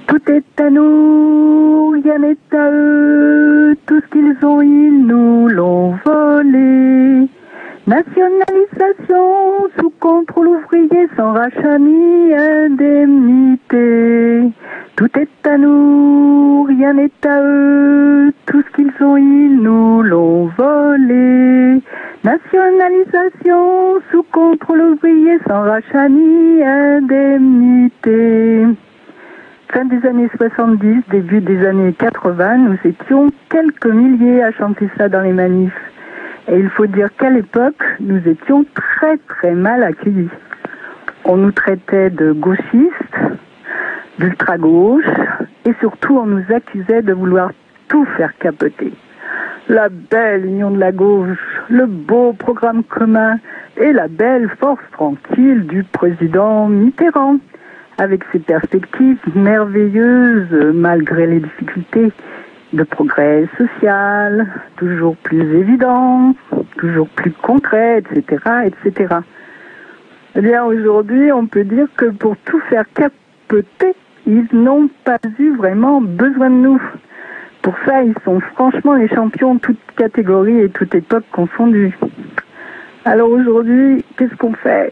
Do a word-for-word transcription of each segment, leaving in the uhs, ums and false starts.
Tout est à nous, rien n'est à eux, tout ce qu'ils ont, ils nous l'ont volé. Nationalisation sous contrôle ouvrier, sans rachat ni indemnité. Tout est à nous, rien n'est à eux, tout ce qu'ils ont, ils nous l'ont volé. Nationalisation sous contrôle ouvrier, sans rachat ni indemnité. Fin des années soixante-dix, début des années quatre-vingts, nous étions quelques milliers à chanter ça dans les manifs. Et il faut dire qu'à l'époque, nous étions très très mal accueillis. On nous traitait de gauchistes, d'ultra-gauche, et surtout on nous accusait de vouloir tout faire capoter. La belle union de la gauche, le beau programme commun et la belle force tranquille du président Mitterrand, avec ses perspectives merveilleuses malgré les difficultés de progrès social, toujours plus évident, toujours plus concret, et cetera, et cetera. Eh bien, aujourd'hui, on peut dire que pour tout faire capoter, ils n'ont pas eu vraiment besoin de nous. Pour ça, ils sont franchement les champions de toutes catégories et toutes époques confondues. Alors aujourd'hui, qu'est-ce qu'on fait?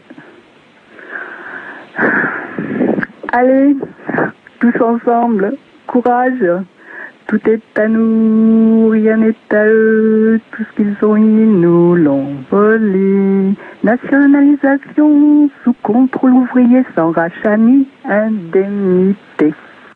Allez, tous ensemble, courage. Tout est à nous, rien n'est à eux, tout ce qu'ils ont, ils nous l'ont volé. Nationalisation sous contrôle ouvrier, sans rachat ni indemnité.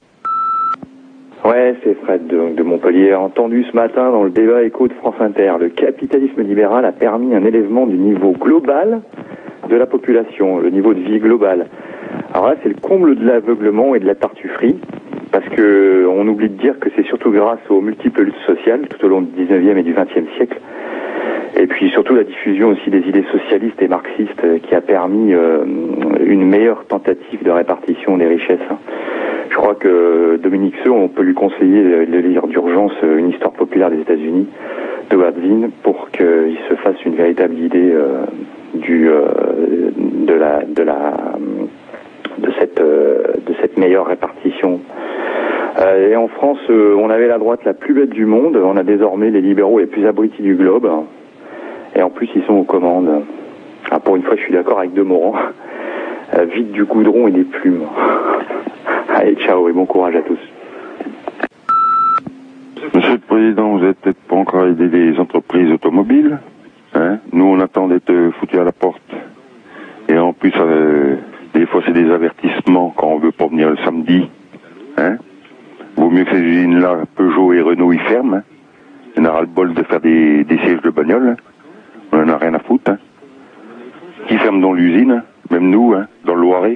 Ouais, c'est Fred de, de Montpellier. Entendu ce matin dans le débat écho de France Inter, le capitalisme libéral a permis un élèvement du niveau global de la population, le niveau de vie global. Alors là, c'est le comble de l'aveuglement et de la tartufferie, parce que on oublie de dire que c'est surtout grâce aux multiples luttes sociales tout au long du dix-neuvième et du vingtième siècle, et puis surtout la diffusion aussi des idées socialistes et marxistes qui a permis euh, une meilleure tentative de répartition des richesses. Je crois que Dominique Seux, on peut lui conseiller de lire d'urgence Une histoire populaire des États-Unis de Wadzin pour qu'il se fasse une véritable idée euh, du euh, de la de la de cette euh, de cette meilleure répartition. Euh, et en France, euh, on avait la droite la plus bête du monde. On a désormais les libéraux les plus abrutis du globe. Et en plus, ils sont aux commandes. Ah, pour une fois, je suis d'accord avec Demorand. Euh, vite du goudron et des plumes. Allez, ciao et bon courage à tous. Monsieur le Président, vous n'avez peut-être pas encore aidé les entreprises automobiles. Hein? Nous, on attend d'être foutus à la porte. Et en plus, euh, des fois, c'est des avertissements quand on veut pas venir le samedi. Hein? Vaut mieux que ces usines-là, Peugeot et Renault, y ferment. Hein? On aura le bol de faire des, des sièges de bagnole. On en a rien à foutre. Hein? Qui ferme dans l'usine? Même nous, hein, dans le Loiret.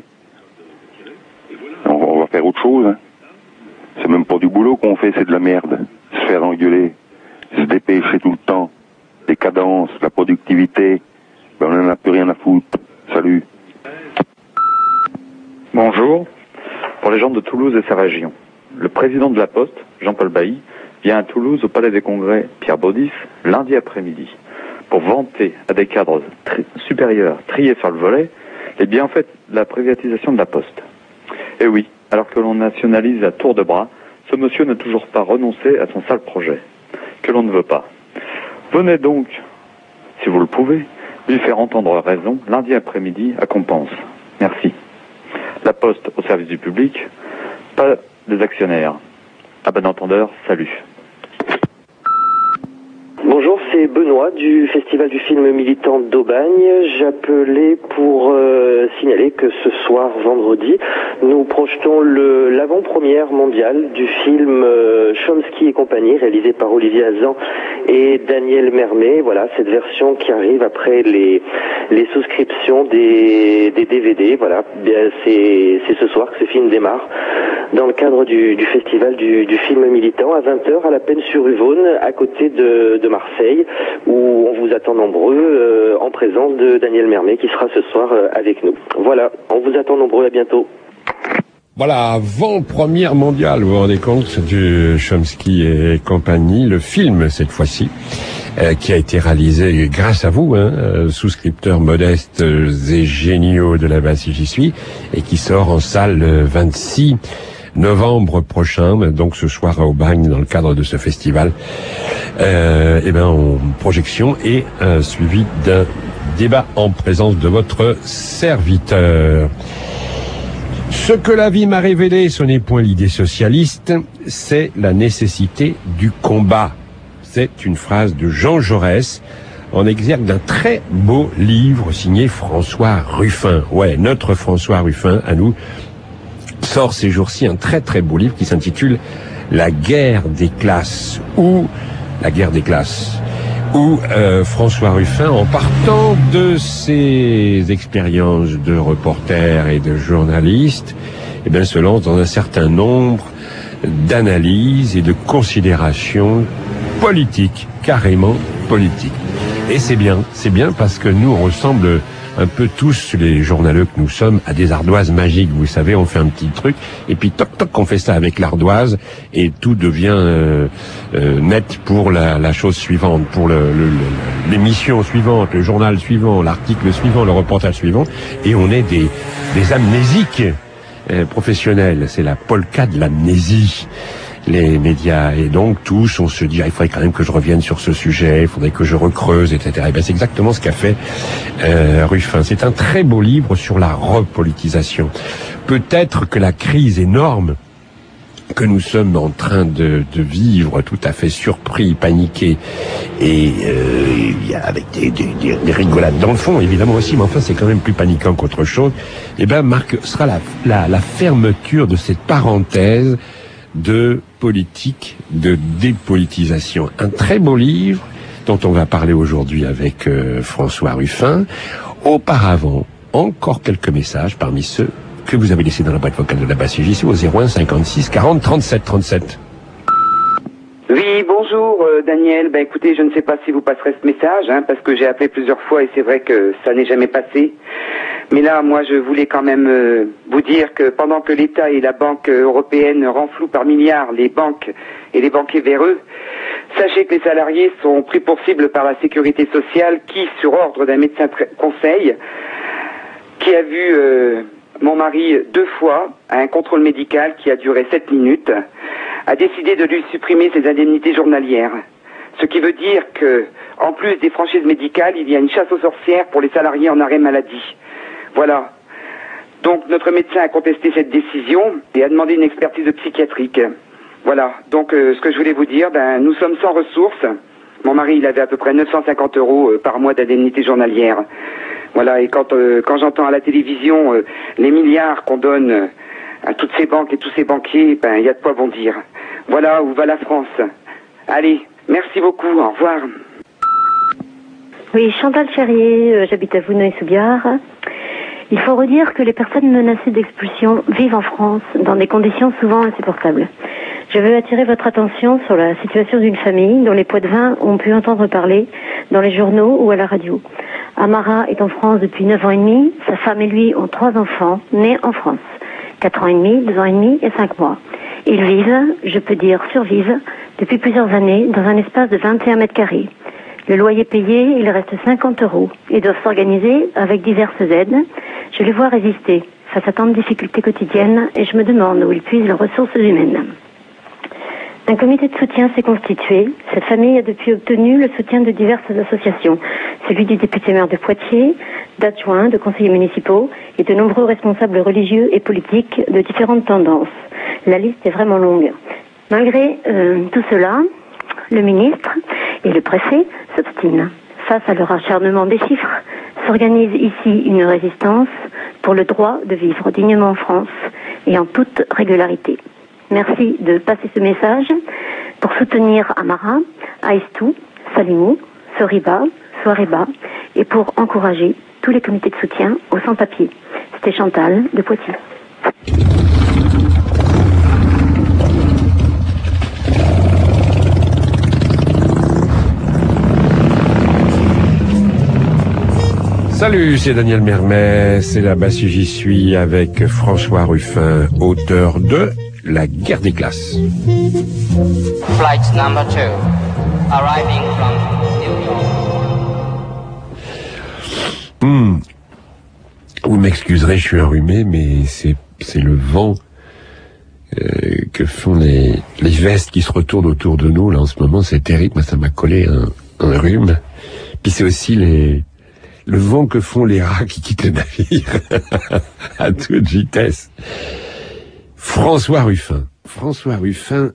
On, on va faire autre chose. Hein? C'est même pas du boulot qu'on fait, c'est de la merde. Se faire engueuler, se dépêcher tout le temps, les cadences, la productivité, ben on n'en a plus rien à foutre. Salut. Bonjour. Pour les gens de Toulouse et sa région, le président de la Poste, Jean-Paul Bailly, vient à Toulouse au Palais des Congrès Pierre Baudis lundi après-midi pour vanter à des cadres tri- supérieurs triés sur le volet les bienfaits de la privatisation de la Poste. Et oui, alors que l'on nationalise à tour de bras, ce monsieur n'a toujours pas renoncé à son sale projet, que l'on ne veut pas. Venez donc, si vous le pouvez, lui faire entendre raison lundi après-midi à Compense. Merci. La Poste au service du public, pas des actionnaires. À bon entendeur, salut. Bonjour, c'est Benoît du Festival du film militant d'Aubagne. J'appelais pour euh, signaler que ce soir, vendredi, nous projetons le, l'avant-première mondiale du film euh, Chomsky et compagnie, réalisé par Olivier Hazan et Daniel Mermet. Voilà, cette version qui arrive après les, les souscriptions des, des D V D. Voilà, bien, c'est, c'est ce soir que ce film démarre dans le cadre du, du Festival du, du film militant à vingt heures à la Peine-sur-Yvonne, à côté de, de Marseille, où on vous attend nombreux euh, en présence de Daniel Mermet qui sera ce soir euh, avec nous. Voilà, on vous attend nombreux, à bientôt. Voilà, avant-première mondiale, vous vous rendez compte, du Chomsky et compagnie, le film cette fois-ci, euh, qui a été réalisé grâce à vous, hein, euh, souscripteurs modestes et géniaux de la base si j'y suis, et qui sort en salle le vingt-six novembre prochain, donc ce soir à Aubagne, dans le cadre de ce festival. Euh, et ben, en projection et euh, suivi d'un débat en présence de votre serviteur. Ce que la vie m'a révélé, ce n'est point l'idée socialiste, c'est la nécessité du combat. C'est une phrase de Jean Jaurès, en exergue d'un très beau livre signé François Ruffin. Ouais, notre François Ruffin, à nous, sort ces jours-ci un très très beau livre qui s'intitule La guerre des classes, ou La guerre des classes, où euh, François Ruffin, en partant de ses expériences de reporter et de journaliste, eh bien, se lance dans un certain nombre d'analyses et de considérations politiques, carrément politiques. Et c'est bien, c'est bien parce que nous, on ressemble un peu tous, les journaleux que nous sommes, à des ardoises magiques. Vous savez, on fait un petit truc, et puis toc toc, on fait ça avec l'ardoise, et tout devient euh, euh, net pour la, la chose suivante, pour le, le, le, l'émission suivante, le journal suivant, l'article suivant, le reportage suivant, et on est des, des amnésiques euh, professionnels. C'est la polka de l'amnésie, les médias, et donc tous, on se dit, ah, il faudrait quand même que je revienne sur ce sujet, il faudrait que je recreuse, et cetera. Et ben, c'est exactement ce qu'a fait euh, Ruffin. C'est un très beau livre sur la repolitisation. Peut-être que la crise énorme que nous sommes en train de, de vivre, tout à fait surpris, paniqués, et euh, avec des, des, des rigolades dans le fond, évidemment aussi, mais enfin c'est quand même plus paniquant qu'autre chose, et ben marque sera la, la, la fermeture de cette parenthèse de politique de dépolitisation. Un très beau livre dont on va parler aujourd'hui avec euh, François Ruffin. Auparavant, encore quelques messages parmi ceux que vous avez laissés dans la boîte vocale de la Basse J C au zéro un cinquante-six quarante trente-sept trente-sept. Oui, bonjour euh, Daniel. Ben écoutez, je ne sais pas si vous passerez ce message, hein, parce que j'ai appelé plusieurs fois et c'est vrai que ça n'est jamais passé. Mais là, moi, je voulais quand même euh, vous dire que pendant que l'État et la Banque européenne renflouent par milliards les banques et les banquiers véreux, sachez que les salariés sont pris pour cible par la sécurité sociale qui, sur ordre d'un médecin conseil, qui a vu euh, mon mari deux fois à un contrôle médical qui a duré sept minutes, a décidé de lui supprimer ses indemnités journalières. Ce qui veut dire que, en plus des franchises médicales, il y a une chasse aux sorcières pour les salariés en arrêt maladie. Voilà. Donc notre médecin a contesté cette décision et a demandé une expertise psychiatrique. Voilà. Donc euh, ce que je voulais vous dire, ben nous sommes sans ressources. Mon mari, il avait à peu près neuf cent cinquante euros euh, par mois d'indemnité journalière. Voilà. Et quand euh, quand j'entends à la télévision euh, les milliards qu'on donne euh, à toutes ces banques et tous ces banquiers, ben il y a de quoi bondir. Voilà où va la France. Allez, merci beaucoup. Au revoir. Oui, Chantal Ferrier, euh, j'habite à Vouneuil-sous-Biard. Il faut redire que les personnes menacées d'expulsion vivent en France dans des conditions souvent insupportables. Je veux attirer votre attention sur la situation d'une famille dont les Poitevins ont pu entendre parler dans les journaux ou à la radio. Amara est en France depuis neuf ans et demi. Sa femme et lui ont trois enfants nés en France. quatre ans et demi, deux ans et demi et cinq mois. Ils vivent, je peux dire survivent, depuis plusieurs années dans un espace de vingt et un mètres carrés. Le loyer payé, il reste cinquante euros. Ils doivent s'organiser avec diverses aides. Je les vois résister face à tant de difficultés quotidiennes et je me demande où ils puisent leurs ressources humaines. Un comité de soutien s'est constitué. Cette famille a depuis obtenu le soutien de diverses associations, celui du député-maire de Poitiers, d'adjoints, de conseillers municipaux et de nombreux responsables religieux et politiques de différentes tendances. La liste est vraiment longue. Malgré euh, tout cela, le ministre et le préfet s'obstinent. Face à leur acharnement des chiffres, s'organise ici une résistance pour le droit de vivre dignement en France et en toute régularité. Merci de passer ce message pour soutenir Amara, Aïstou, Salimou, Soriba, Soareba et pour encourager tous les comités de soutien aux sans-papiers. C'était Chantal de Poitiers. Salut, c'est Daniel Mermet, c'est là-bas si j'y suis avec François Ruffin, auteur de La guerre des classes. Flight number two, arriving from New York. Hmm. Vous m'excuserez, je suis enrhumé, mais c'est c'est le vent euh, que font les, les vestes qui se retournent autour de nous, là, en ce moment, c'est terrible. Moi, ça m'a collé un, un rhume. Puis c'est aussi les, le vent que font les rats qui quittent le navire à toute vitesse. François Ruffin. François Ruffin,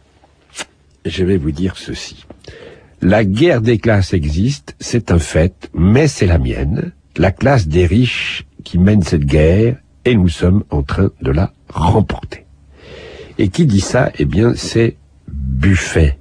je vais vous dire ceci. La guerre des classes existe, c'est un fait, mais c'est la mienne. La classe des riches qui mène cette guerre, et nous sommes en train de la remporter. Et qui dit ça? Eh bien, c'est Buffet.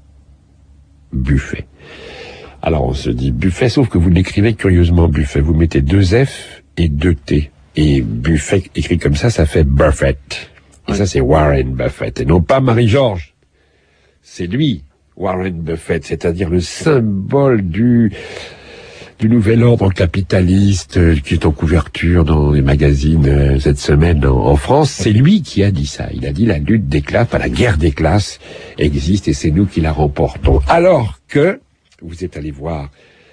Buffet. Alors, on se dit Buffet, sauf que vous l'écrivez curieusement Buffet. Vous mettez deux F et deux T. Et Buffet, écrit comme ça, ça fait Buffett. Et oui. Ça, c'est Warren Buffett. Et non pas Marie-Georges. C'est lui, Warren Buffett, c'est-à-dire le symbole du... du nouvel ordre capitaliste euh, qui est en couverture dans les magazines euh, cette semaine en, en France. C'est lui qui a dit ça. Il a dit la lutte des classes, enfin la guerre des classes existe et c'est nous qui la remportons. Alors que vous êtes allé voir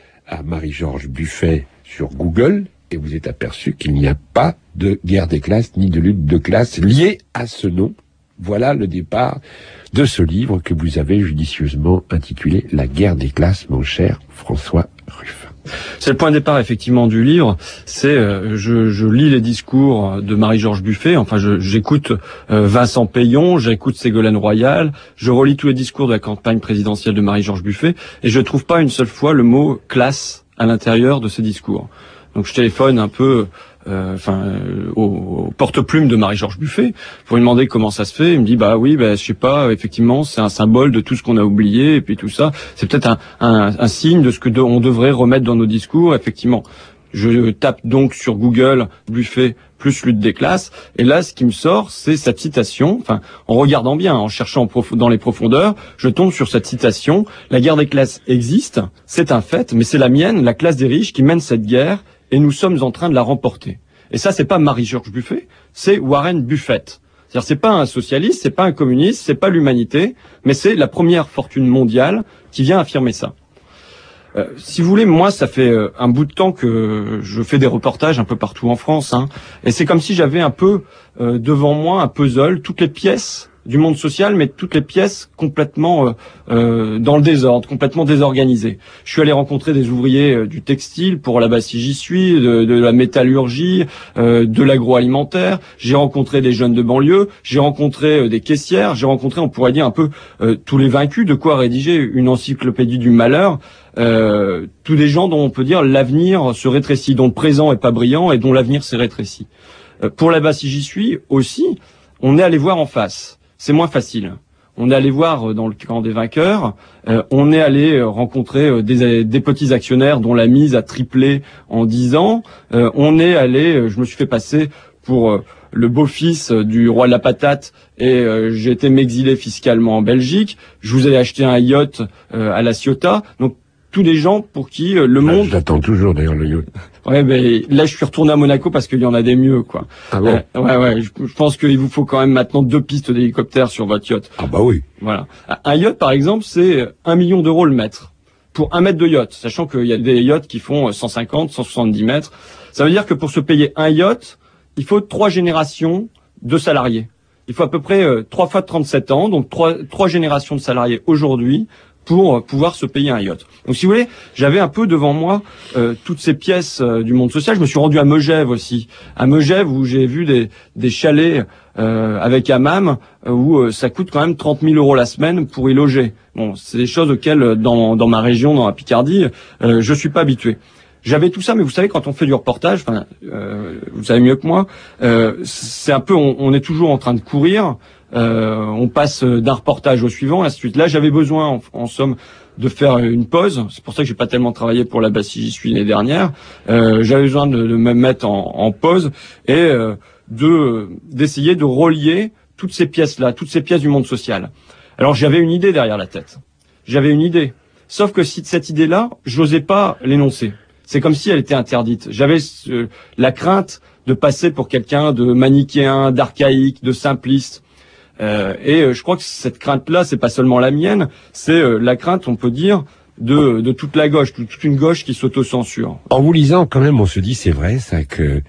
à Marie-Georges Buffet sur Google et vous êtes aperçu qu'il n'y a pas de guerre des classes ni de lutte de classe liée à ce nom. Voilà le départ de ce livre que vous avez judicieusement intitulé La guerre des classes, mon cher François Ruffin. C'est le point de départ effectivement du livre. C'est euh, je, je lis les discours de Marie-Georges Buffet. Enfin, je, j'écoute euh, Vincent Payon, j'écoute Ségolène Royal, je relis tous les discours de la campagne présidentielle de Marie-Georges Buffet et je trouve pas une seule fois le mot classe à l'intérieur de ces discours. Donc je téléphone un peu, euh, enfin, euh, au, au porte-plume de Marie-Georges Buffet pour lui demander comment ça se fait. Il me dit bah oui, bah je sais pas, effectivement, c'est un symbole de tout ce qu'on a oublié et puis tout ça. C'est peut-être un, un, un signe de ce que de, on devrait remettre dans nos discours. Effectivement, je tape donc sur Google Buffet plus lutte des classes et là, ce qui me sort, c'est cette citation. Enfin, en regardant bien, en cherchant en prof- dans les profondeurs, je tombe sur cette citation. La guerre des classes existe, c'est un fait, mais c'est la mienne, la classe des riches, qui mène cette guerre. Et nous sommes en train de la remporter. Et ça, c'est pas Marie-Georges Buffet, c'est Warren Buffett. C'est-à-dire, c'est pas un socialiste, c'est pas un communiste, c'est pas l'humanité, mais c'est la première fortune mondiale qui vient affirmer ça. Euh, si vous voulez, moi, ça fait euh, un bout de temps que je fais des reportages un peu partout en France, hein, et c'est comme si j'avais un peu euh, devant moi un puzzle, toutes les pièces du monde social, mais toutes les pièces complètement euh, euh, dans le désordre, complètement désorganisées. Je suis allé rencontrer des ouvriers euh, du textile, pour là-bas si j'y suis, de, de la métallurgie, euh, de l'agroalimentaire. J'ai rencontré des jeunes de banlieue, j'ai rencontré euh, des caissières, j'ai rencontré, on pourrait dire un peu euh, tous les vaincus, de quoi rédiger une encyclopédie du malheur. Euh, tous des gens dont on peut dire l'avenir se rétrécit, dont le présent est pas brillant et dont l'avenir s'est rétréci. Euh, pour là-bas si j'y suis aussi, on est allé voir en face. C'est moins facile. On est allé voir dans le camp des vainqueurs, euh, on est allé rencontrer des, des petits actionnaires dont la mise a triplé en dix ans. Euh, on est allé, je me suis fait passer pour euh, le beau-fils du roi de la patate et euh, j'ai été m'exiler fiscalement en Belgique. Je vous ai acheté un yacht euh, à La Ciotat. Donc tous les gens pour qui euh, le ah, monde... J'attends toujours d'ailleurs le yacht. Ouais, ben là je suis retourné à Monaco parce qu'il y en a des mieux, quoi. Ah bon? Euh, ouais, ouais. Je, je pense qu'il vous faut quand même maintenant deux pistes d'hélicoptère sur votre yacht. Ah bah oui. Voilà. Un yacht, par exemple, c'est un million d'euros le mètre pour un mètre de yacht, sachant qu'il y a des yachts qui font cent cinquante, cent soixante-dix mètres. Ça veut dire que pour se payer un yacht, il faut trois générations de salariés. Il faut à peu près euh, trois fois trente-sept ans, donc trois trois générations de salariés aujourd'hui, pour pouvoir se payer un yacht. Donc si vous voulez, j'avais un peu devant moi euh, toutes ces pièces euh, du monde social. Je me suis rendu à Megève aussi, à Megève où j'ai vu des, des chalets euh, avec hammam euh, où euh, ça coûte quand même trente mille euros la semaine pour y loger. Bon, c'est des choses auxquelles dans, dans ma région, dans la Picardie, euh, je suis pas habitué. J'avais tout ça, mais vous savez, quand on fait du reportage, enfin, euh, vous savez mieux que moi, euh, c'est un peu, on, on est toujours en train de courir. Euh, on passe d'un reportage au suivant, et ainsi de suite. Là, j'avais besoin, en, en somme, de faire une pause. C'est pour ça que j'ai pas tellement travaillé pour là-bas si j'y suis l'année dernière. Euh, j'avais besoin de, de me mettre en, en pause et euh, de d'essayer de relier toutes ces pièces-là, toutes ces pièces du monde social. Alors, j'avais une idée derrière la tête. J'avais une idée. Sauf que si cette idée-là, j'osais pas l'énoncer. C'est comme si elle était interdite. J'avais euh, la crainte de passer pour quelqu'un de manichéen, d'archaïque, de simpliste. Euh, et euh, je crois que cette crainte-là, c'est pas seulement la mienne, c'est euh, la crainte, on peut dire, de, de toute la gauche, toute une gauche qui s'autocensure. En vous lisant, quand même, on se dit, c'est vrai, ça, que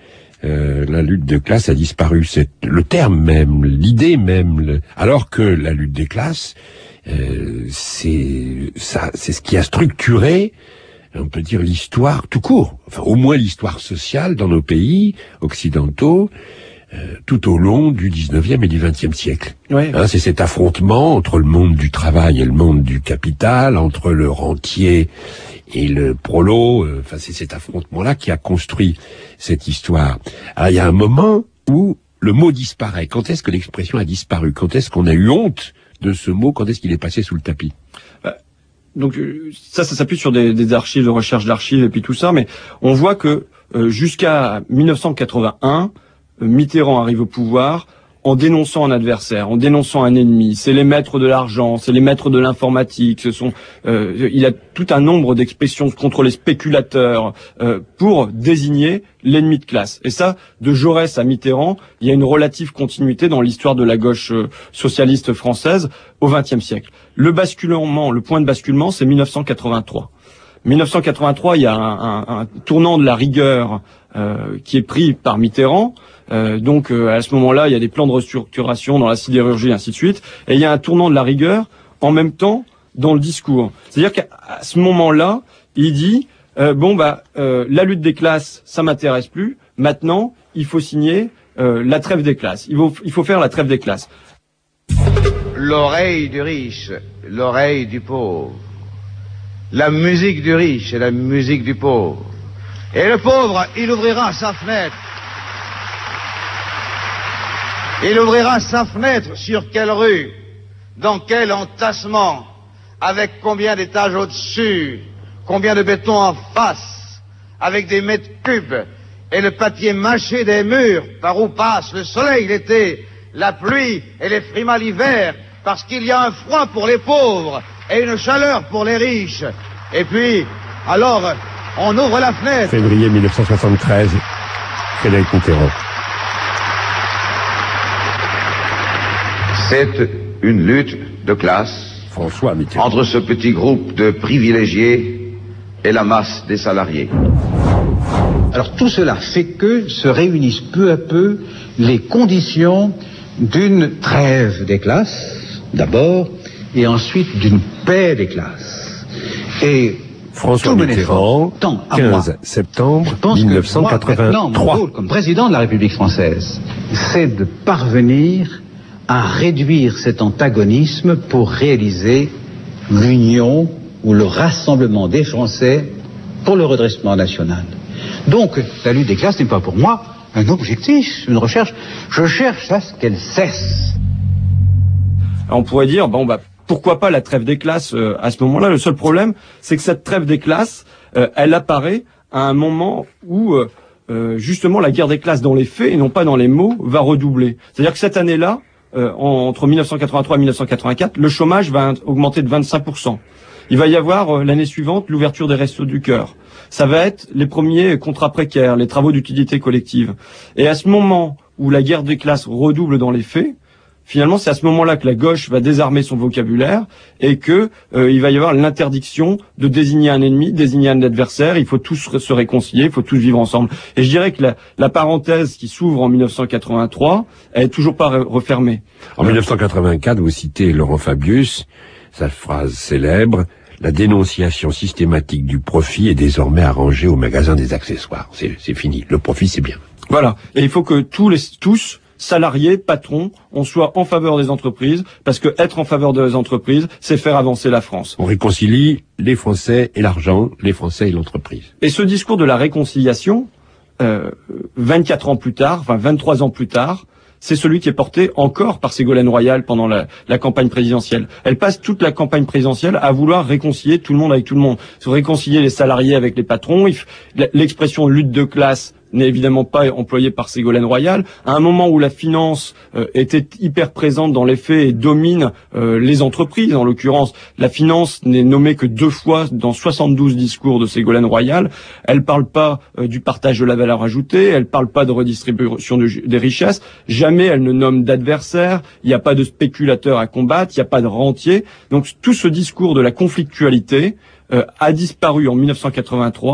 euh, la lutte de classe a disparu. C'est le terme même, l'idée même. Le... Alors que la lutte des classes, euh, c'est ça, c'est ce qui a structuré, on peut dire, l'histoire tout court. Enfin, au moins l'histoire sociale dans nos pays occidentaux. Euh, tout au long du dix-neuvième et du vingtième siècle. Ouais. Hein, c'est cet affrontement entre le monde du travail et le monde du capital, entre le rentier et le prolo. Euh, enfin, c'est cet affrontement-là qui a construit cette histoire. Alors, il y a un moment où le mot disparaît. Quand est-ce que l'expression a disparu? Quand est-ce qu'on a eu honte de ce mot? Quand est-ce qu'il est passé sous le tapis? bah, Donc ça, ça s'appuie sur des, des archives, de recherche d'archives et puis tout ça, mais on voit que euh, jusqu'à mille neuf cent quatre-vingt-un, Mitterrand arrive au pouvoir en dénonçant un adversaire, en dénonçant un ennemi. C'est les maîtres de l'argent, c'est les maîtres de l'informatique. Ce sont, euh, il a tout un nombre d'expressions contre les spéculateurs euh, pour désigner l'ennemi de classe. Et ça, de Jaurès à Mitterrand, il y a une relative continuité dans l'histoire de la gauche euh, socialiste française au vingtième siècle. Le basculement, le point de basculement, c'est mille neuf cent quatre-vingt-trois. mille neuf cent quatre-vingt-trois, il y a un, un, un tournant de la rigueur euh, qui est pris par Mitterrand. Euh, donc euh, à ce moment-là, il y a des plans de restructuration dans la sidérurgie et ainsi de suite. Et il y a un tournant de la rigueur en même temps dans le discours. C'est-à-dire qu'à ce moment-là, il dit euh, bon bah euh, la lutte des classes, ça m'intéresse plus. Maintenant, il faut signer euh, la trêve des classes. Il faut, il faut faire la trêve des classes. L'oreille du riche, l'oreille du pauvre. La musique du riche et la musique du pauvre. Et le pauvre, il ouvrira sa fenêtre. Il ouvrira sa fenêtre sur quelle rue, dans quel entassement, avec combien d'étages au-dessus, combien de béton en face, avec des mètres cubes, et le papier mâché des murs, par où passe le soleil l'été, la pluie et les frimas l'hiver, parce qu'il y a un froid pour les pauvres et une chaleur pour les riches. Et puis, alors, on ouvre la fenêtre. Février mille neuf cent soixante-treize, Frédéric Mitterrand. C'est une lutte de classe François Mitterrand. entre ce petit groupe de privilégiés et la masse des salariés. Alors tout cela fait que se réunissent peu à peu les conditions d'une trêve des classes, d'abord, et ensuite d'une paix des classes. Et François Mitterrand, quinze septembre mille neuf cent quatre-vingt-trois. Mon rôle comme président de la République française, c'est de parvenir à réduire cet antagonisme pour réaliser l'union ou le rassemblement des Français pour le redressement national. Donc, la lutte des classes n'est pas pour moi un objectif, une recherche. Je cherche à ce qu'elle cesse. Alors on pourrait dire, bon bah, pourquoi pas la trêve des classes euh, à ce moment-là? Le seul problème, c'est que cette trêve des classes, euh, elle apparaît à un moment où, euh, euh, justement, la guerre des classes dans les faits, et non pas dans les mots, va redoubler. C'est-à-dire que cette année-là, Euh, entre mille neuf cent quatre-vingt-trois et mille neuf cent quatre-vingt-quatre, le chômage va augmenter de vingt-cinq pour cent. Il va y avoir euh, l'année suivante l'ouverture des restos du cœur. Ça va être les premiers contrats précaires, les travaux d'utilité collective. Et à ce moment où la guerre des classes redouble dans les faits, finalement, c'est à ce moment-là que la gauche va désarmer son vocabulaire et que euh, il va y avoir l'interdiction de désigner un ennemi, désigner un adversaire. Il faut tous se réconcilier, il faut tous vivre ensemble. Et je dirais que la, la parenthèse qui s'ouvre en mille neuf cent quatre-vingt-trois, elle est toujours pas refermée. En mille neuf cent quatre-vingt-quatre, vous citez Laurent Fabius, sa phrase célèbre: la dénonciation systématique du profit est désormais arrangée au magasin des accessoires. C'est, c'est fini. Le profit, c'est bien. Voilà. Et il faut que tous les, tous, salariés, patrons, on soit en faveur des entreprises, parce que être en faveur des entreprises, c'est faire avancer la France. On réconcilie les Français et l'argent, les Français et l'entreprise. Et ce discours de la réconciliation, euh, vingt-quatre ans plus tard, enfin vingt-trois ans plus tard, c'est celui qui est porté encore par Ségolène Royal pendant la, la campagne présidentielle. Elle passe toute la campagne présidentielle à vouloir réconcilier tout le monde avec tout le monde. Réconcilier les salariés avec les patrons. L'expression lutte de classe n'est évidemment pas employée par Ségolène Royal. À un moment où la finance euh, était hyper présente dans les faits et domine euh, les entreprises, en l'occurrence, la finance n'est nommée que deux fois dans soixante-douze discours de Ségolène Royal. Elle parle pas euh, du partage de la valeur ajoutée, elle parle pas de redistribution de, des richesses. Jamais elle ne nomme d'adversaire. Il n'y a pas de spéculateurs à combattre, il n'y a pas de rentiers. Donc tout ce discours de la conflictualité euh, a disparu en mille neuf cent quatre-vingt-trois.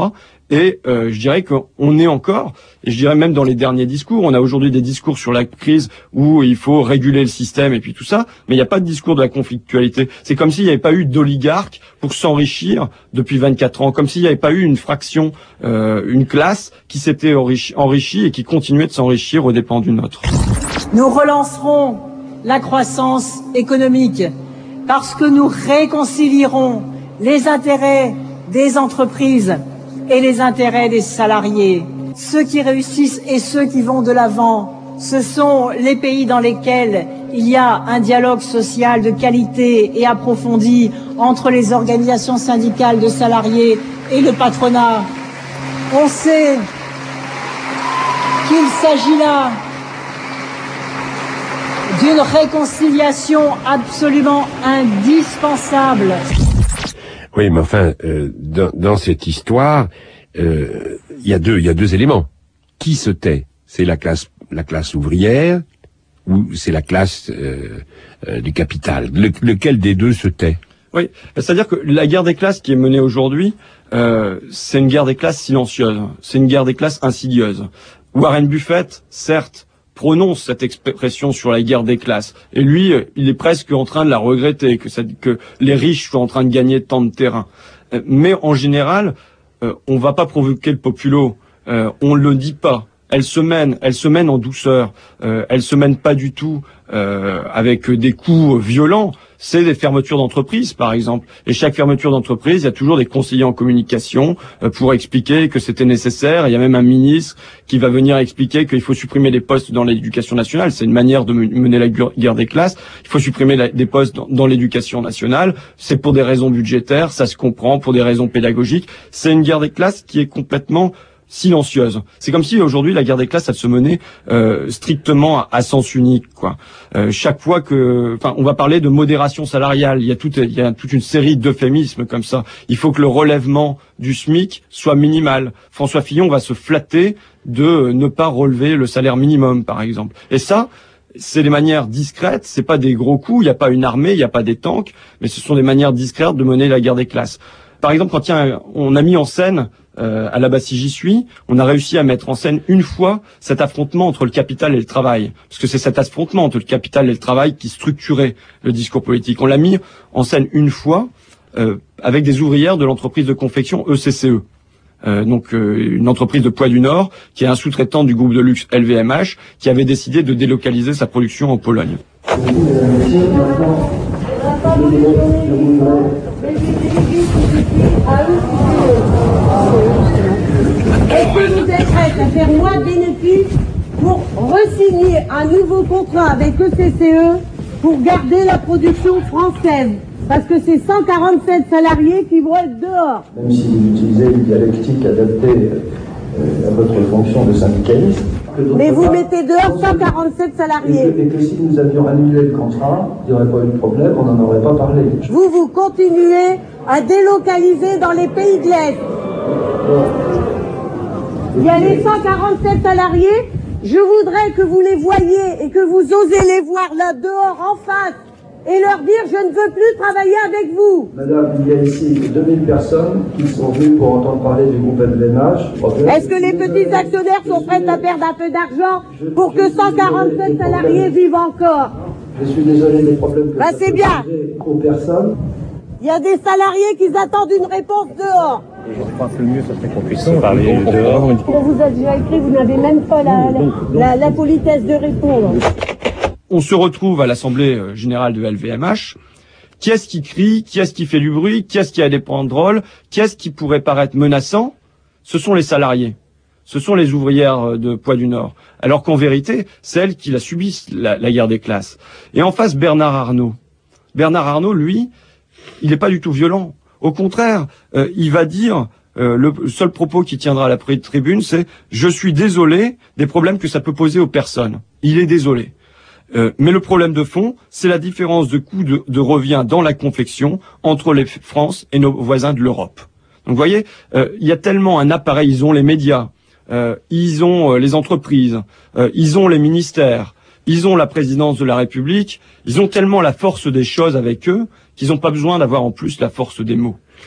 Et euh, je dirais qu'on est encore, et je dirais même dans les derniers discours, on a aujourd'hui des discours sur la crise où il faut réguler le système et puis tout ça, mais il n'y a pas de discours de la conflictualité. C'est comme s'il n'y avait pas eu d'oligarques pour s'enrichir depuis vingt-quatre ans, comme s'il n'y avait pas eu une fraction, euh, une classe qui s'était enrichie, enrichie et qui continuait de s'enrichir aux dépens d'une autre. Nous relancerons la croissance économique parce que nous réconcilierons les intérêts des entreprises et les intérêts des salariés. Ceux qui réussissent et ceux qui vont de l'avant, ce sont les pays dans lesquels il y a un dialogue social de qualité et approfondi entre les organisations syndicales de salariés et le patronat. On sait qu'il s'agit là d'une réconciliation absolument indispensable. Oui, mais enfin, euh, dans, dans cette histoire, il euh, y a deux, il y a deux éléments. Qui se tait? C'est la classe, la classe ouvrière, ou c'est la classe euh, euh, du capital? Le, lequel des deux se tait? Oui, c'est-à-dire que la guerre des classes qui est menée aujourd'hui, euh, c'est une guerre des classes silencieuse, c'est une guerre des classes insidieuse. Warren Buffett, certes, prononce cette expression sur la guerre des classes. Et lui, il est presque en train de la regretter, que, ça, que les riches soient en train de gagner tant de terrain. Mais en général, euh, on va pas provoquer le populo. Euh, on le dit pas. Elle se mène, elle se mène en douceur. Euh, elle se mène pas du tout euh, avec des coups violents. C'est des fermetures d'entreprises, par exemple. Et chaque fermeture d'entreprise, il y a toujours des conseillers en communication euh, pour expliquer que c'était nécessaire. Il y a même un ministre qui va venir expliquer qu'il faut supprimer des postes dans l'éducation nationale. C'est une manière de mener la guerre des classes. Il faut supprimer la, des postes dans, dans l'éducation nationale. C'est pour des raisons budgétaires, ça se comprend, pour des raisons pédagogiques. C'est une guerre des classes qui est complètement silencieuse. C'est comme si aujourd'hui la guerre des classes elle se menait euh, strictement à, à sens unique, quoi. Euh, chaque fois que, enfin, on va parler de modération salariale. Il y a toute, il y a toute une série d'euphémismes comme ça. Il faut que le relèvement du SMIC soit minimal. François Fillon va se flatter de ne pas relever le salaire minimum, par exemple. Et ça, c'est des manières discrètes. C'est pas des gros coups. Il n'y a pas une armée, il n'y a pas des tanks, mais ce sont des manières discrètes de mener la guerre des classes. Par exemple, quand tiens, on a mis en scène euh, à la bas si j'y suis, on a réussi à mettre en scène une fois cet affrontement entre le capital et le travail. Parce que c'est cet affrontement entre le capital et le travail qui structurait le discours politique. On l'a mis en scène une fois euh, avec des ouvrières de l'entreprise de confection E C C E. Euh, donc euh, une entreprise de Poids du Nord qui est un sous-traitant du groupe de luxe L V M H qui avait décidé de délocaliser sa production en Pologne. Est-ce que vous êtes prête à faire moins de bénéfices pour re-signer un nouveau contrat avec E C C E pour garder la production française? Parce que c'est cent quarante-sept salariés qui vont être dehors. Même si vous utilisez une dialectique adaptée euh, à votre fonction de syndicaliste. Mais vous mettez dehors cent quarante-sept salariés. Et que, et que si nous avions annulé le contrat, il n'y aurait pas eu de problème, on n'en aurait pas parlé. Vous, vous continuez à délocaliser dans les pays de l'Est. Il y a les cent quarante-sept salariés, je voudrais que vous les voyiez et que vous osez les voir là dehors en face et leur dire je ne veux plus travailler avec vous. Madame, il y a ici deux mille personnes qui sont venues pour entendre parler du groupe L V M H. Est-ce que les petits actionnaires sont prêts à perdre un peu d'argent pour que cent quarante-sept salariés vivent encore? Je suis désolé des problèmes que bah, c'est bien. Aux personnes. Il y a des salariés qui attendent une réponse dehors. Je pense que le mieux, ce serait qu'on puisse se parler dehors. On vous a déjà écrit, vous n'avez même pas la, la, la, la politesse de répondre. On se retrouve à l'Assemblée générale de L V M H. Qui est-ce qui crie? Qui est-ce qui fait du bruit? Qui est-ce qui a des banderoles? Qui est-ce qui pourrait paraître menaçant? Ce sont les salariés. Ce sont les ouvrières de Poids du Nord. Alors qu'en vérité, c'est elles qui la subissent, la, la guerre des classes. Et en face, Bernard Arnault. Bernard Arnault, lui, il n'est pas du tout violent. Au contraire, euh, il va dire, euh, le seul propos qu'il tiendra à la tribune, c'est « Je suis désolé des problèmes que ça peut poser aux personnes ». Il est désolé. Euh, mais le problème de fond, c'est la différence de coût de, de revient dans la confection entre les France et nos voisins de l'Europe. Donc vous voyez, euh, il y a tellement un appareil, ils ont les médias, euh, ils ont euh, les entreprises, euh, ils ont les ministères, ils ont la présidence de la République, ils ont tellement la force des choses avec eux qu'ils n'ont pas besoin d'avoir en plus la force des mots.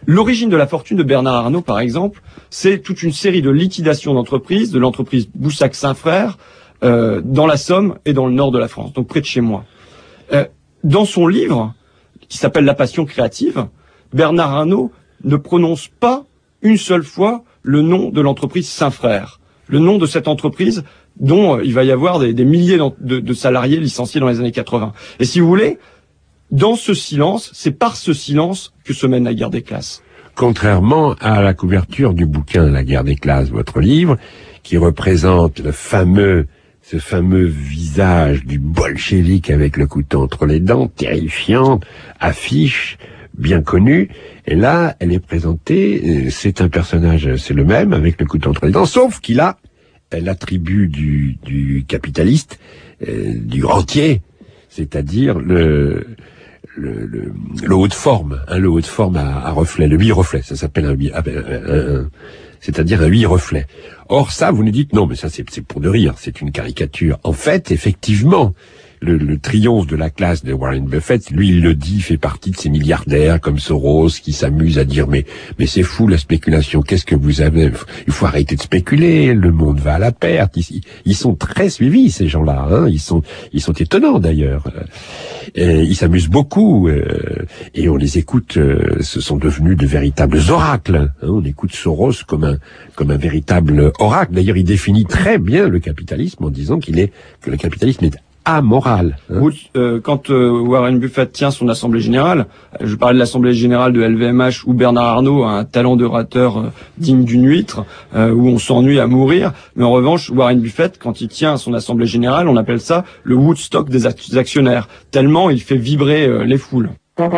L'origine de la fortune de Bernard Arnault, par exemple, c'est toute une série de liquidations d'entreprises, de l'entreprise Boussac-Saint-Frère, euh, dans la Somme et dans le nord de la France, donc près de chez moi. Euh, dans son livre, qui s'appelle La Passion créative, Bernard Arnault ne prononce pas une seule fois le nom de l'entreprise Saint-Frère, le nom de cette entreprise dont euh, il va y avoir des, des milliers de, de salariés licenciés dans les années quatre-vingts. Et si vous voulez, dans ce silence, c'est par ce silence que se mène la guerre des classes. Contrairement à la couverture du bouquin La guerre des classes, votre livre, qui représente le fameux, ce fameux visage du bolchevique avec le couteau entre les dents, terrifiante, affiche, bien connue, et là, elle est présentée, c'est un personnage, c'est le même, avec le couteau entre les dents, sauf qu'il a l'attribut du, du capitaliste, euh, du rentier, c'est-à-dire le... Le, le, le haut de forme, hein, le haut de forme à, à reflet, le huit-reflet, ça s'appelle un huit, un, un, un, c'est-à-dire un huit-reflet. Or ça, vous nous dites, non, mais ça c'est, c'est pour de rire, c'est une caricature. En fait, effectivement, le, le triomphe de la classe de Warren Buffett, lui il le dit, fait partie de ces milliardaires comme Soros qui s'amusent à dire, mais mais c'est fou la spéculation, qu'est-ce que vous avez, il faut arrêter de spéculer, le monde va à la perte. Ils, ils sont très suivis ces gens-là, hein, ils sont ils sont étonnants d'ailleurs. Et ils s'amusent beaucoup euh, et on les écoute, euh, ce sont devenus de véritables oracles. Hein, on écoute Soros comme un comme un véritable oracle. D'ailleurs, il définit très bien le capitalisme en disant qu'il est que le capitalisme est amoral. Hein. Wood, euh, quand euh, Warren Buffett tient son assemblée générale, je parlais de l'assemblée générale de L V M H où Bernard Arnault a un talent d'orateur euh, digne d'une huître, euh, où on s'ennuie à mourir, mais en revanche, Warren Buffett, quand il tient son assemblée générale, on appelle ça le Woodstock des actionnaires, tellement il fait vibrer euh, les foules.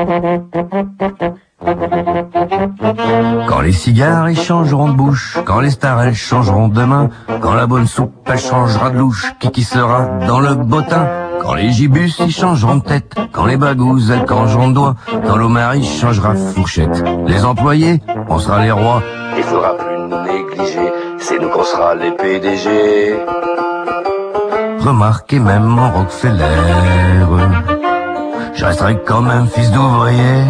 Quand les cigares ils changeront de bouche, quand les stars elles changeront de main, quand la bonne soupe elle changera de louche, qui qui sera dans le bottin, quand les gibus ils changeront de tête, quand les bagouzes elles changeront de doigts, quand l'Omar il changera de fourchette, les employés on sera les rois, il faudra plus nous négliger, c'est nous qu'on sera les P D G. Remarquez même en Rockefeller, je resterai quand même fils d'ouvrier.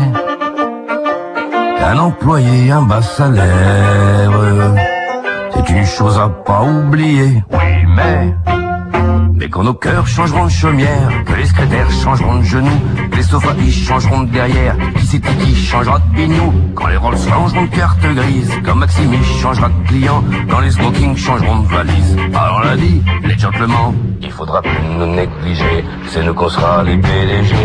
Un employé, un bas salaire, c'est une chose à pas oublier. Oui, mais, mais quand nos cœurs changeront de chaumière, que les secrétaires changeront de genoux, que les sofas ils changeront de derrière, qui c'est qui changera de bignou, quand les Rolls changeront de carte grise, quand Maxime il changera de client, quand les smokings changeront de valise. Alors on l'a dit, les gentlemen, il faudra plus nous négliger, c'est nous qu'on sera les P D G.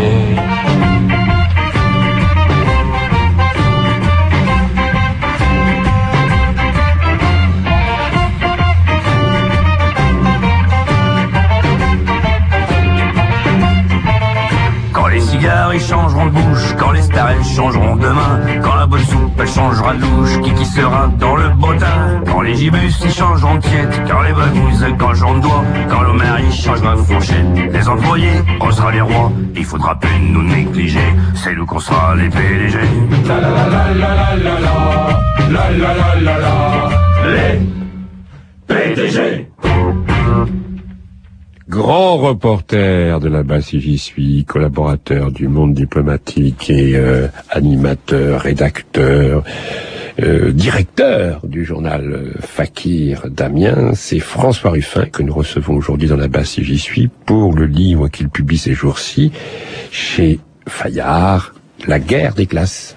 Ils changeront de bouche, quand les stars elles changeront de main, quand la bonne soupe elle changera de louche, qui qui sera dans le bottin, quand les gibus ils changeront de tiède, quand les bagouzes elles changeront de doigts, quand l'Omer il changera de fourchette, les employés on sera les rois, il faudra plus nous négliger, c'est nous qu'on sera les P D G. La la la la la la la la la la la la les P D G. Grand reporter de là-bas si j'y suis, collaborateur du Monde diplomatique et euh, animateur, rédacteur, euh, directeur du journal euh, Fakir d'Amiens, c'est François Ruffin que nous recevons aujourd'hui dans là-bas si j'y suis pour le livre qu'il publie ces jours-ci chez Fayard, La guerre des classes.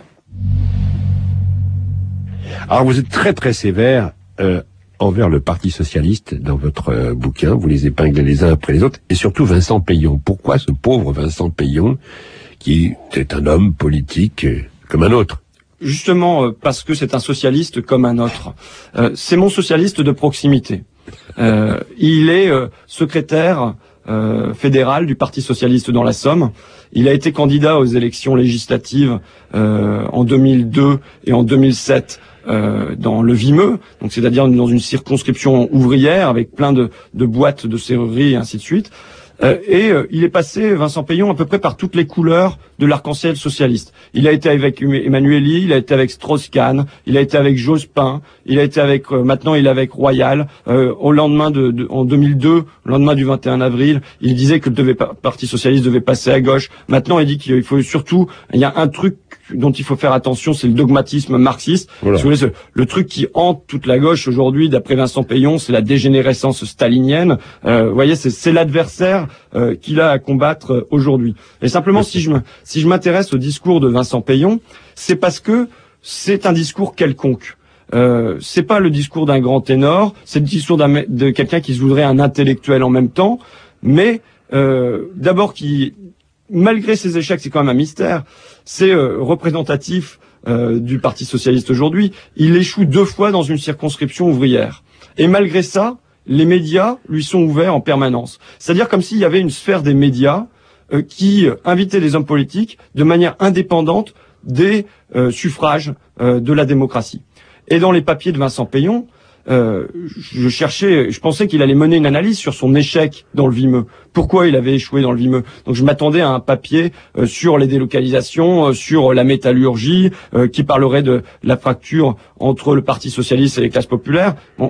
Alors vous êtes très très sévère euh, envers le Parti socialiste dans votre euh, bouquin, vous les épinglez les uns après les autres, et surtout Vincent Peillon. Pourquoi ce pauvre Vincent Peillon, qui est un homme politique euh, comme un autre? Justement, euh, parce que c'est un socialiste comme un autre. Euh, c'est mon socialiste de proximité. Euh, il est euh, secrétaire euh, fédéral du Parti socialiste dans la Somme. Il a été candidat aux élections législatives euh, en deux mille deux et en deux mille sept. Euh, dans le Vimeux, donc c'est-à-dire dans une circonscription ouvrière avec plein de, de boîtes de serrurerie et ainsi de suite. Euh, et euh, il est passé, Vincent Peillon, à peu près par toutes les couleurs de l'arc-en-ciel socialiste. Il a été avec Emmanuelli, il a été avec Strauss-Kahn, il a été avec Jospin, il a été avec, euh, maintenant il est avec Royal. Euh, au lendemain de, de, en deux mille deux, au lendemain du vingt et un avril, il disait que le devait, Parti socialiste devait passer à gauche. Maintenant, il dit qu'il faut surtout, il y a un truc dont il faut faire attention, c'est le dogmatisme marxiste. Voilà. Si vous voulez, le truc qui hante toute la gauche aujourd'hui, d'après Vincent Payon, c'est la dégénérescence stalinienne. Euh, vous voyez, c'est, c'est l'adversaire euh, qu'il a à combattre euh, aujourd'hui. Et simplement, si je, me, si je m'intéresse au discours de Vincent Payon, c'est parce que c'est un discours quelconque. Euh, c'est pas le discours d'un grand ténor, c'est le discours d'un, de quelqu'un qui se voudrait un intellectuel en même temps, mais euh, d'abord qui, malgré ses échecs, c'est quand même un mystère, c'est euh, représentatif euh, du Parti socialiste aujourd'hui. Il échoue deux fois dans une circonscription ouvrière. Et malgré ça, les médias lui sont ouverts en permanence. C'est-à-dire comme s'il y avait une sphère des médias euh, qui invitait les hommes politiques de manière indépendante des euh, suffrages euh, de la démocratie. Et dans les papiers de Vincent Payon, euh, je cherchais, je pensais qu'il allait mener une analyse sur son échec dans le Vimeux. Pourquoi il avait échoué dans le Vimeux. Donc je m'attendais à un papier euh, sur les délocalisations, euh, sur la métallurgie, euh, qui parlerait de la fracture entre le Parti socialiste et les classes populaires. Bon,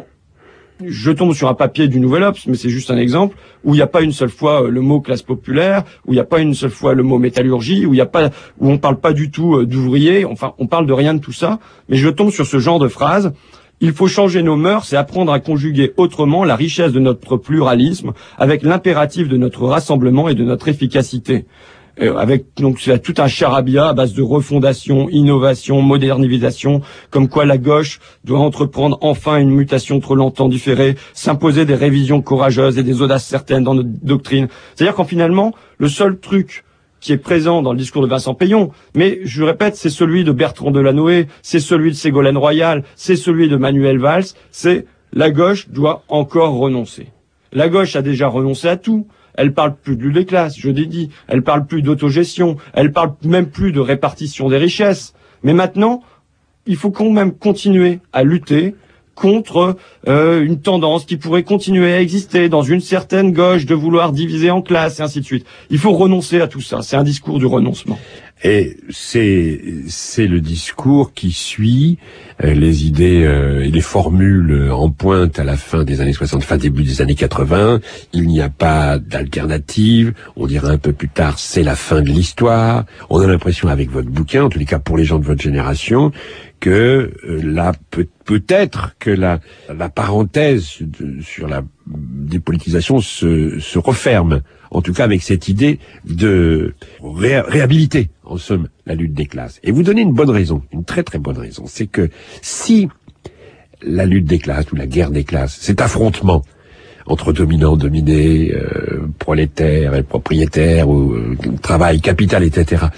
je tombe sur un papier du Nouvel Obs, mais c'est juste un exemple, où il n'y a pas une seule fois euh, le mot classe populaire, où il n'y a pas une seule fois le mot métallurgie, où il y a pas, où on parle pas du tout euh, d'ouvriers, enfin, on parle de rien de tout ça, mais je tombe sur ce genre de phrase. Il faut changer nos mœurs et apprendre à conjuguer autrement la richesse de notre pluralisme avec l'impératif de notre rassemblement et de notre efficacité. Euh, avec donc c'est tout un charabia à base de refondation, innovation, modernisation, comme quoi la gauche doit entreprendre enfin une mutation trop longtemps différée, s'imposer des révisions courageuses et des audaces certaines dans notre doctrine. C'est-à-dire qu'en finalement, le seul truc qui est présent dans le discours de Vincent Payon, mais je répète, c'est celui de Bertrand Delanoë, c'est celui de Ségolène Royal, c'est celui de Manuel Valls, c'est la gauche doit encore renoncer. La gauche a déjà renoncé à tout. Elle parle plus de lutte des classes, je l'ai dit. Elle parle plus d'autogestion. Elle parle même plus de répartition des richesses. Mais maintenant, il faut quand même continuer à lutter contre euh, une tendance qui pourrait continuer à exister dans une certaine gauche de vouloir diviser en classes et ainsi de suite. Il faut renoncer à tout ça. C'est un discours du renoncement. Et c'est c'est le discours qui suit euh, les idées euh, et les formules en pointe à la fin des années soixante, fin début des années quatre-vingts. Il n'y a pas d'alternative. On dira un peu plus tard, c'est la fin de l'histoire. On a l'impression avec votre bouquin, en tous les cas pour les gens de votre génération, que euh, là peut, peut-être que la la parenthèse de, sur la dépolitisation se se referme. En tout cas avec cette idée de ré- réhabiliter, en somme, la lutte des classes. Et vous donnez une bonne raison, une très très bonne raison, c'est que si la lutte des classes ou la guerre des classes, cet affrontement entre dominants, dominés, euh, prolétaires et propriétaires, ou euh, travail, capital, et cetera,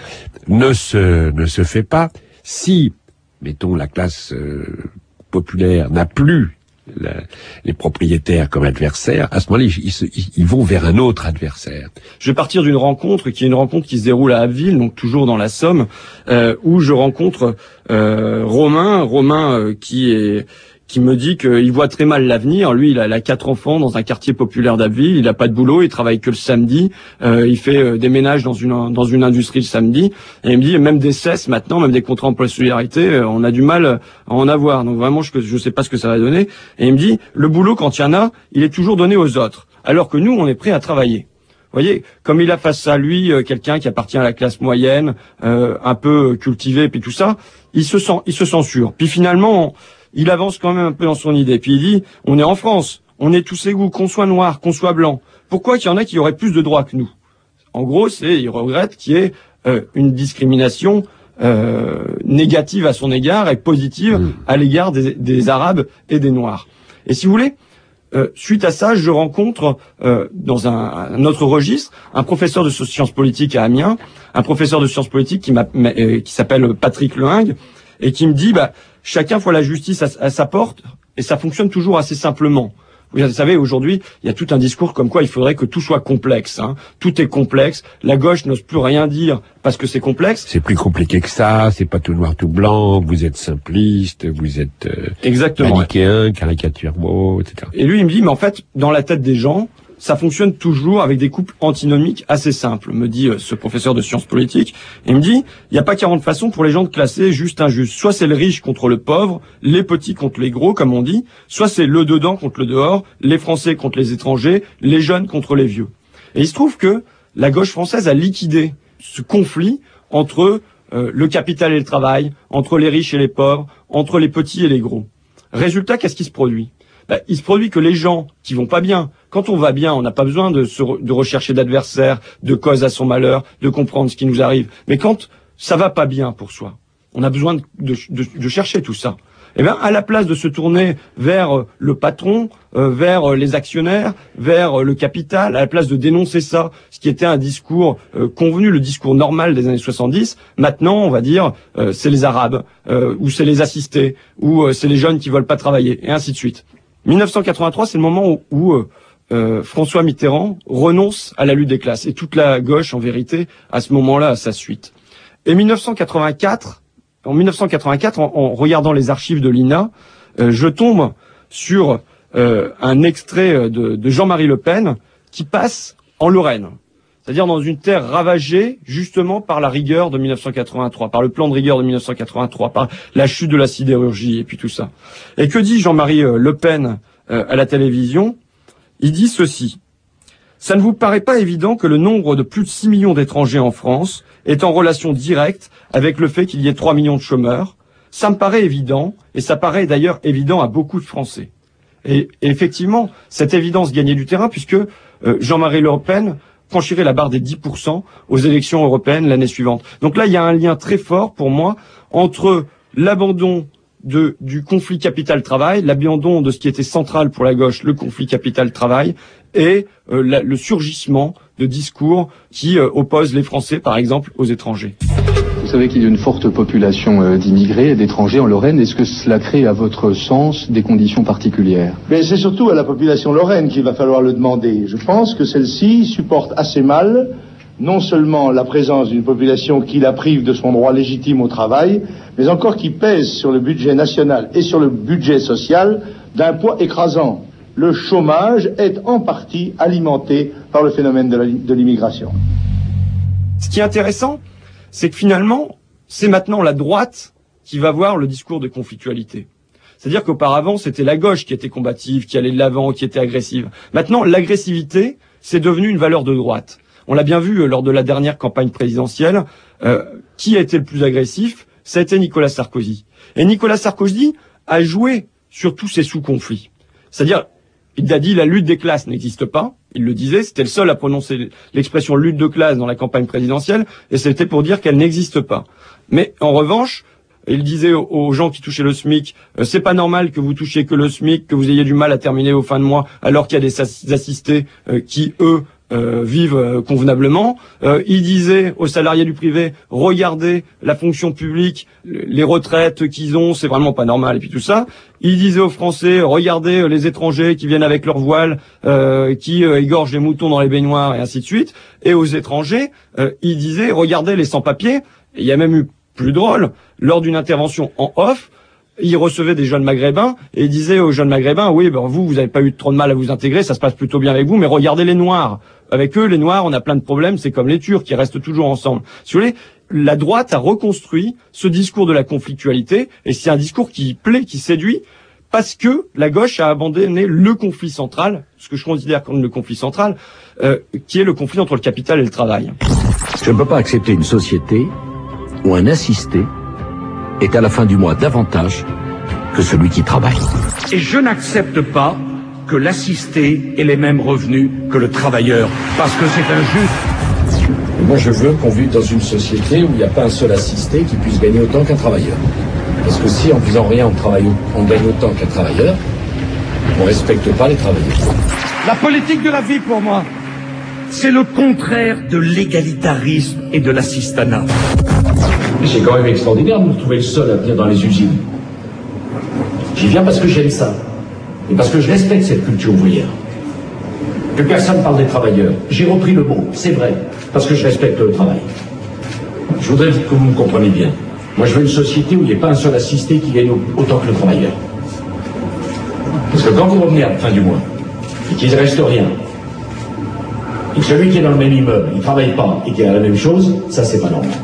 ne se ne se fait pas, si, mettons, la classe euh, populaire n'a plus La, les propriétaires comme adversaires, à ce moment-là, ils, ils, ils vont vers un autre adversaire. Je vais partir d'une rencontre qui est une rencontre qui se déroule à Abbeville, donc toujours dans la Somme, euh, où je rencontre euh, Romain, Romain euh, qui est qui me dit qu'il voit très mal l'avenir. Lui, il a, il a quatre enfants dans un quartier populaire d'Abbeville, il a pas de boulot, il travaille que le samedi, euh, il fait euh, des ménages dans une dans une industrie le samedi, et il me dit même des cesses maintenant, même des contrats emploi solidarité, euh, on a du mal à en avoir. Donc vraiment, je je sais pas ce que ça va donner. Et il me dit le boulot quand il y en a, il est toujours donné aux autres, alors que nous, on est prêt à travailler. Vous voyez, comme il a face à lui euh, quelqu'un qui appartient à la classe moyenne, euh, un peu cultivé, puis tout ça, il se sent il se censure. Puis finalement, on, il avance quand même un peu dans son idée. Puis il dit, on est en France, on est tous égaux, qu'on soit noir, qu'on soit blanc. Pourquoi qu'il y en a qui auraient plus de droits que nous? En gros, c'est, il regrette qu'il y ait euh, une discrimination euh, négative à son égard et positive mmh. à l'égard des, des Arabes et des Noirs. Et si vous voulez, euh, suite à ça, je rencontre euh, dans un, un autre registre un professeur de sciences politiques à Amiens, un professeur de sciences politiques qui, m'a, euh, qui s'appelle Patrick Lehingue, et qui me dit, bah, chacun voit la justice à, à sa porte, et ça fonctionne toujours assez simplement. Vous savez, aujourd'hui, il y a tout un discours comme quoi il faudrait que tout soit complexe. Hein. Tout est complexe. La gauche n'ose plus rien dire parce que c'est complexe. C'est plus compliqué que ça. C'est pas tout noir, tout blanc. Vous êtes simpliste. Vous êtes euh, exactement manichéen, caricaturaux, et cetera. Et lui, il me dit, mais en fait, dans la tête des gens, ça fonctionne toujours avec des couples antinomiques assez simples, me dit euh, ce professeur de sciences politiques. Il me dit, il n'y a pas quarante façons pour les gens de classer juste injuste. Soit c'est le riche contre le pauvre, les petits contre les gros, comme on dit, soit c'est le dedans contre le dehors, les Français contre les étrangers, les jeunes contre les vieux. Et il se trouve que la gauche française a liquidé ce conflit entre euh, le capital et le travail, entre les riches et les pauvres, entre les petits et les gros. Résultat, qu'est-ce qui se produit? Ben, il se produit que les gens qui vont pas bien, quand on va bien, on n'a pas besoin de, se re, de rechercher d'adversaires, de cause à son malheur, de comprendre ce qui nous arrive. Mais quand ça va pas bien pour soi, on a besoin de, de, de, de chercher tout ça. Eh bien, à la place de se tourner vers le patron, euh, vers les actionnaires, vers le capital, à la place de dénoncer ça, ce qui était un discours euh, convenu, le discours normal des années soixante-dix, maintenant, on va dire, euh, c'est les Arabes, euh, ou c'est les assistés, ou euh, c'est les jeunes qui veulent pas travailler, et ainsi de suite. mille neuf cent quatre-vingt-trois, c'est le moment où, où euh, euh, François Mitterrand renonce à la lutte des classes, et toute la gauche, en vérité, à ce moment-là, à sa suite. Et mille neuf cent quatre-vingt-quatre, en mille neuf cent quatre-vingt-quatre, en, en regardant les archives de l'I N A, euh, je tombe sur euh, un extrait de, de Jean-Marie Le Pen qui passe en Lorraine, c'est-à-dire dans une terre ravagée justement par la rigueur de mille neuf cent quatre-vingt-trois, par le plan de rigueur de mille neuf cent quatre-vingt-trois, par la chute de la sidérurgie et puis tout ça. Et que dit Jean-Marie Le Pen euh, à la télévision? Il dit ceci: ça ne vous paraît pas évident que le nombre de plus de six millions d'étrangers en France est en relation directe avec le fait qu'il y ait trois millions de chômeurs? Ça me paraît évident, et ça paraît d'ailleurs évident à beaucoup de Français. Et, et effectivement, cette évidence gagnait du terrain puisque euh, Jean-Marie Le Pen franchirait la barre des dix pour cent aux élections européennes l'année suivante. Donc là, il y a un lien très fort pour moi entre l'abandon de, du conflit capital-travail, l'abandon de ce qui était central pour la gauche, le conflit capital-travail, et euh, la, le surgissement de discours qui euh, opposent les Français, par exemple, aux étrangers. Vous savez qu'il y a une forte population euh, d'immigrés et d'étrangers en Lorraine. Est-ce que cela crée, à votre sens, des conditions particulières? Mais c'est surtout à la population lorraine qu'il va falloir le demander. Je pense que celle-ci supporte assez mal non seulement la présence d'une population qui la prive de son droit légitime au travail, mais encore qui pèse sur le budget national et sur le budget social d'un poids écrasant. Le chômage est en partie alimenté par le phénomène de l'immigration. Ce qui est intéressant, c'est que finalement, c'est maintenant la droite qui va voir le discours de conflictualité. C'est-à-dire qu'auparavant, c'était la gauche qui était combative, qui allait de l'avant, qui était agressive. Maintenant, l'agressivité, c'est devenu une valeur de droite. On l'a bien vu euh, lors de la dernière campagne présidentielle. Euh, qui a été le plus agressif? Ça a été Nicolas Sarkozy. Et Nicolas Sarkozy a joué sur tous ces sous-conflits. C'est-à-dire, il a dit la lutte des classes n'existe pas. Il le disait, c'était le seul à prononcer l'expression lutte de classe dans la campagne présidentielle, et c'était pour dire qu'elle n'existe pas. Mais en revanche, il disait aux gens qui touchaient le SMIC, euh, c'est pas normal que vous touchiez que le SMIC, que vous ayez du mal à terminer aux fins de mois, alors qu'il y a des assistés euh, qui, eux, Euh, vivent euh, convenablement. Euh, il disait aux salariés du privé, regardez la fonction publique, les retraites qu'ils ont, c'est vraiment pas normal, et puis tout ça. Il disait aux Français, regardez euh, les étrangers qui viennent avec leur voile, euh, qui euh, égorgent les moutons dans les baignoires, et ainsi de suite. Et aux étrangers, euh, il disait, regardez les sans-papiers. Et il y a même eu plus drôle, lors d'une intervention en off, il recevait des jeunes maghrébins et il disait aux jeunes maghrébins, oui, ben vous, vous n'avez pas eu trop de mal à vous intégrer, ça se passe plutôt bien avec vous, mais regardez les Noirs. Avec eux, les Noirs, on a plein de problèmes, c'est comme les Turcs qui restent toujours ensemble. Si vous voulez, la droite a reconstruit ce discours de la conflictualité, et c'est un discours qui plaît, qui séduit, parce que la gauche a abandonné le conflit central, ce que je considère comme le conflit central, euh, qui est le conflit entre le capital et le travail. Je ne peux pas accepter une société où un assisté est à la fin du mois davantage que celui qui travaille. Et je n'accepte pas que l'assisté ait les mêmes revenus que le travailleur, parce que c'est injuste. Et moi je veux qu'on vive dans une société où il n'y a pas un seul assisté qui puisse gagner autant qu'un travailleur. Parce que si en faisant rien on, travaille, on gagne autant qu'un travailleur, on ne respecte pas les travailleurs. La politique de la vie pour moi, c'est le contraire de l'égalitarisme et de l'assistanat. C'est quand même extraordinaire de me retrouver le seul à venir dans les usines. J'y viens parce que j'aime ça. Et parce que je respecte cette culture ouvrière. Que personne parle des travailleurs. J'ai repris le mot, c'est vrai, parce que je respecte le travail. Je voudrais que vous me compreniez bien. Moi, je veux une société où il n'y ait pas un seul assisté qui gagne autant que le travailleur. Parce que quand vous revenez à la fin du mois, et qu'il ne reste rien, et que celui qui est dans le même immeuble, il ne travaille pas, et qu'il a la même chose, ça, c'est pas normal.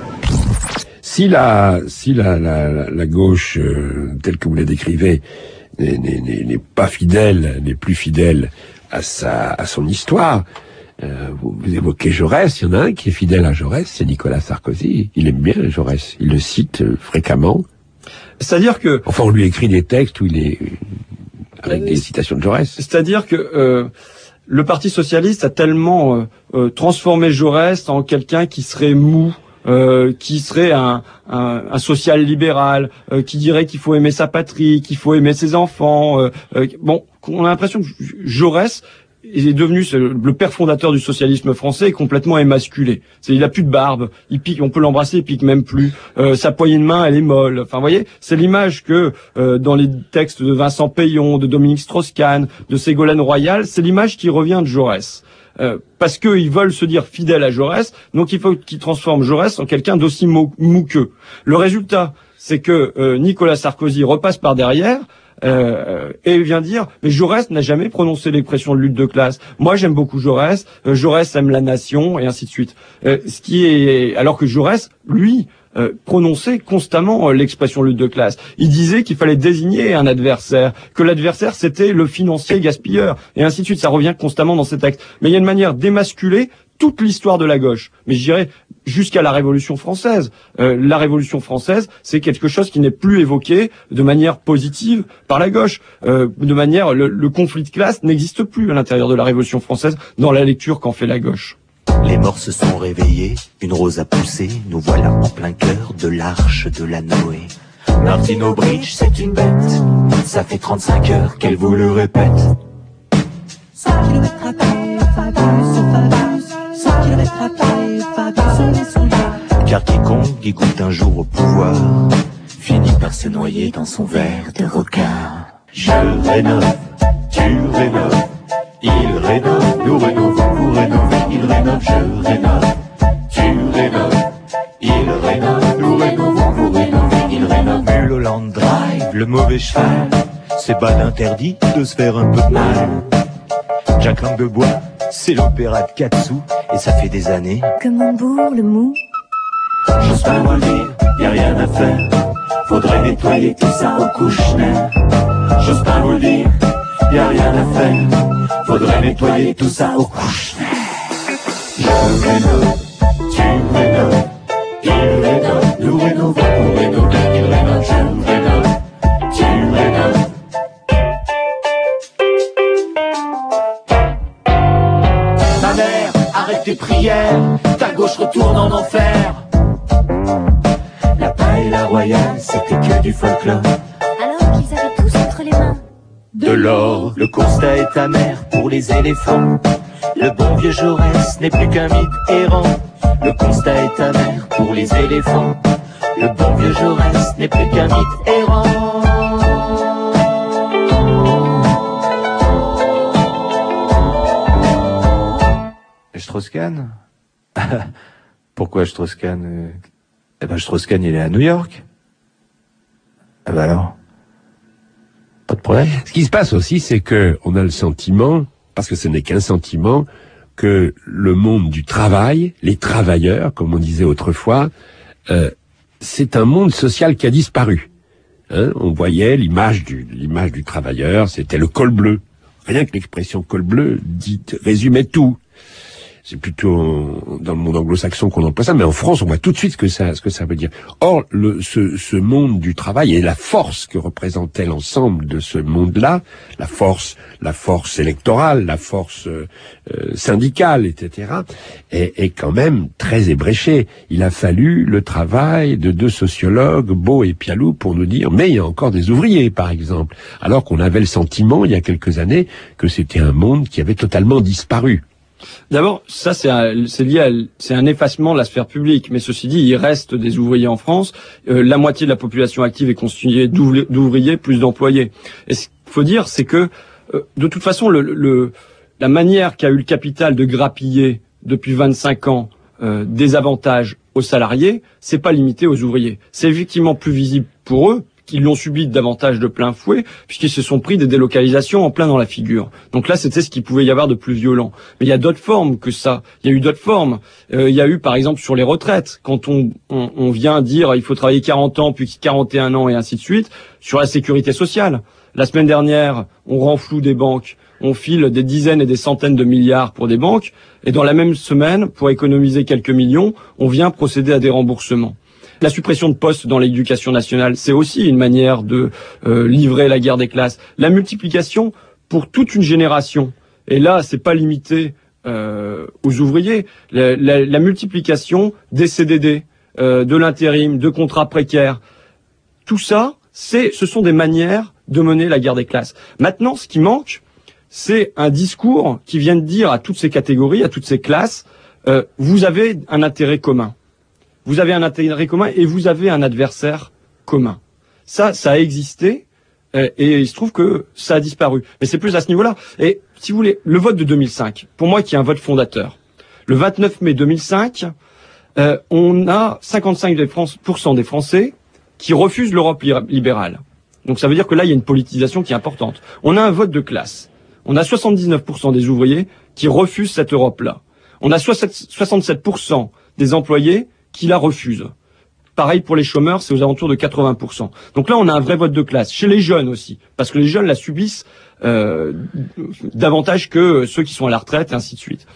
Si la, si la, la, la gauche, euh, telle que vous la décrivez, n'est pas fidèle, n'est plus fidèle à sa, à son histoire, Euh, vous, vous évoquez Jaurès, il y en a un qui est fidèle à Jaurès, c'est Nicolas Sarkozy. Il aime bien Jaurès, il le cite euh, fréquemment. C'est-à-dire que... Enfin, on lui écrit des textes où il est avec des citations de Jaurès. C'est-à-dire que euh, le Parti socialiste a tellement euh, euh, transformé Jaurès en quelqu'un qui serait mou, euh, qui serait un, un, un social libéral, euh, qui dirait qu'il faut aimer sa patrie, qu'il faut aimer ses enfants. Euh, euh, bon, on a l'impression que Jaurès est devenu le père fondateur du socialisme français, est complètement émasculé. C'est, il a plus de barbe, il pique, on peut l'embrasser, il pique même plus. Euh, sa poignée de main, elle est molle. Enfin, vous voyez, c'est l'image que euh, dans les textes de Vincent Payon, de Dominique Strauss-Kahn, de Ségolène Royal, c'est l'image qui revient de Jaurès. Euh, parce qu'ils veulent se dire fidèles à Jaurès, donc il faut qu'ils transforment Jaurès en quelqu'un d'aussi mou, mou qu'eux. Le résultat, c'est que euh, Nicolas Sarkozy repasse par derrière, Euh, et il vient dire, mais Jaurès n'a jamais prononcé l'expression de lutte de classe. Moi, j'aime beaucoup Jaurès. Euh, Jaurès aime la nation, et ainsi de suite. Euh, ce qui est, alors que Jaurès, lui, euh, prononçait constamment euh, l'expression lutte de classe. Il disait qu'il fallait désigner un adversaire, que l'adversaire c'était le financier gaspilleur, et ainsi de suite. Ça revient constamment dans ces textes. Mais il y a une manière d'émasculer toute l'histoire de la gauche. Mais je dirais jusqu'à la Révolution française. Euh, la Révolution française, c'est quelque chose qui n'est plus évoqué de manière positive par la gauche. Euh, de manière, le, le conflit de classe n'existe plus à l'intérieur de la Révolution française dans la lecture qu'en fait la gauche. Les morts se sont réveillés, une rose a poussé, nous voilà en plein cœur de l'arche de la Noé. Martine Aubridge, c'est une bête, ça fait trente-cinq heures qu'elle vous le répète. cent kilomètres à pied, Fabius, Fabius, cent kilomètres à pied, Fabius, son lit. Car quiconque y goûte un jour au pouvoir finit par se noyer dans son verre de rocard. Je rénove, tu rénoves, il rénove, nous rénovons, vous rénovez, il rénove, je rénove, tu rénoves, il rénove, nous rénovons, vous rénovez, il rénove. Mulholland Drive, le mauvais cheval, c'est pas d'interdit de se faire un peu de mal. Jack Langue de Bois, c'est l'opéra de Katsu, et ça fait des années que mon bourre le mou. J'ose pas vous le dire, y'a rien à faire, faudrait nettoyer tout ça au couche-nez. J'ose pas vous le dire, y'a rien à faire, faudrait nettoyer tout ça au couche-nez. Je rénove, tu rénoves, il rénove, nous rénovons, vous rénovez, il rénove, je rénove, tu rénoves. Ma mère, arrête tes prières, ta gauche retourne en enfer. La paille, la royale, c'était que du folklore. Alors qu'ils avaient tous entre les mains de l'or, le constat est amer pour les éléphants. Le bon vieux Jaurès n'est plus qu'un mythe errant. Le constat est amer pour les éléphants. Le bon vieux Jaurès n'est plus qu'un mythe errant. Strauss-Kahn? Pourquoi Strauss-Kahn? Eh ben Strauss-Kahn, il est à New York. Eh ben alors, pas de problème. Ce qui se passe aussi, c'est que on a le sentiment, parce que ce n'est qu'un sentiment, que le monde du travail, les travailleurs, comme on disait autrefois, euh, c'est un monde social qui a disparu. Hein, on voyait l'image du l'image du travailleur, c'était le col bleu. Rien que l'expression col bleu dit, résumait tout. C'est plutôt dans le monde anglo-saxon qu'on emploie ça, mais en France, on voit tout de suite ce que ça, ce que ça veut dire. Or, le, ce, ce monde du travail et la force que représentait l'ensemble de ce monde-là, la force, la force électorale, la force euh, syndicale, et cetera, est, est quand même très ébréchée. Il a fallu le travail de deux sociologues, Beau et Pialou, pour nous dire, mais il y a encore des ouvriers, par exemple. Alors qu'on avait le sentiment, il y a quelques années, que c'était un monde qui avait totalement disparu. D'abord, ça c'est un, c'est lié à, c'est un effacement de la sphère publique. Mais ceci dit, il reste des ouvriers en France. Euh, la moitié de la population active est constituée d'ouvriers plus d'employés. Et ce qu'il faut dire, c'est que euh, de toute façon, le, le, la manière qu'a eu le capital de grappiller depuis vingt-cinq ans euh, des avantages aux salariés, c'est pas limité aux ouvriers. C'est effectivement plus visible pour eux, qu'ils l'ont subi davantage de plein fouet, puisqu'ils se sont pris des délocalisations en plein dans la figure. Donc là, c'était ce qu'il pouvait y avoir de plus violent. Mais il y a d'autres formes que ça. Il y a eu d'autres formes. Euh, il y a eu, par exemple, sur les retraites, quand on, on, on vient dire il faut travailler quarante ans, puis quarante et un ans, et ainsi de suite, sur la sécurité sociale. La semaine dernière, on renfloue des banques on file des dizaines et des centaines de milliards pour des banques, et dans la même semaine, pour économiser quelques millions, on vient procéder à des remboursements. La suppression de postes dans l'éducation nationale, c'est aussi une manière de euh, livrer la guerre des classes. La multiplication pour toute une génération, et là, c'est pas limité euh, aux ouvriers, la, la, la multiplication des C D D, euh, de l'intérim, de contrats précaires, tout ça, c'est, ce sont des manières de mener la guerre des classes. Maintenant, ce qui manque, c'est un discours qui vienne dire à toutes ces catégories, à toutes ces classes, euh, vous avez un intérêt commun. Vous avez un intérêt commun et vous avez un adversaire commun. Ça, ça a existé euh, et il se trouve que ça a disparu. Mais c'est plus à ce niveau-là. Et si vous voulez, le vote de deux mille cinq, pour moi qui est un vote fondateur, le vingt-neuf mai deux mille cinq, euh, on a cinquante-cinq pour cent des Français qui refusent l'Europe libérale. Donc ça veut dire que là, il y a une politisation qui est importante. On a un vote de classe. On a soixante-dix-neuf pour cent des ouvriers qui refusent cette Europe-là. On a soixante-sept pour cent des employés qui la refusent. Pareil pour les chômeurs, c'est aux alentours de quatre-vingts pour cent. Donc là, on a un vrai vote de classe. Chez les jeunes aussi, parce que les jeunes la subissent euh, davantage que ceux qui sont à la retraite, et ainsi de suite.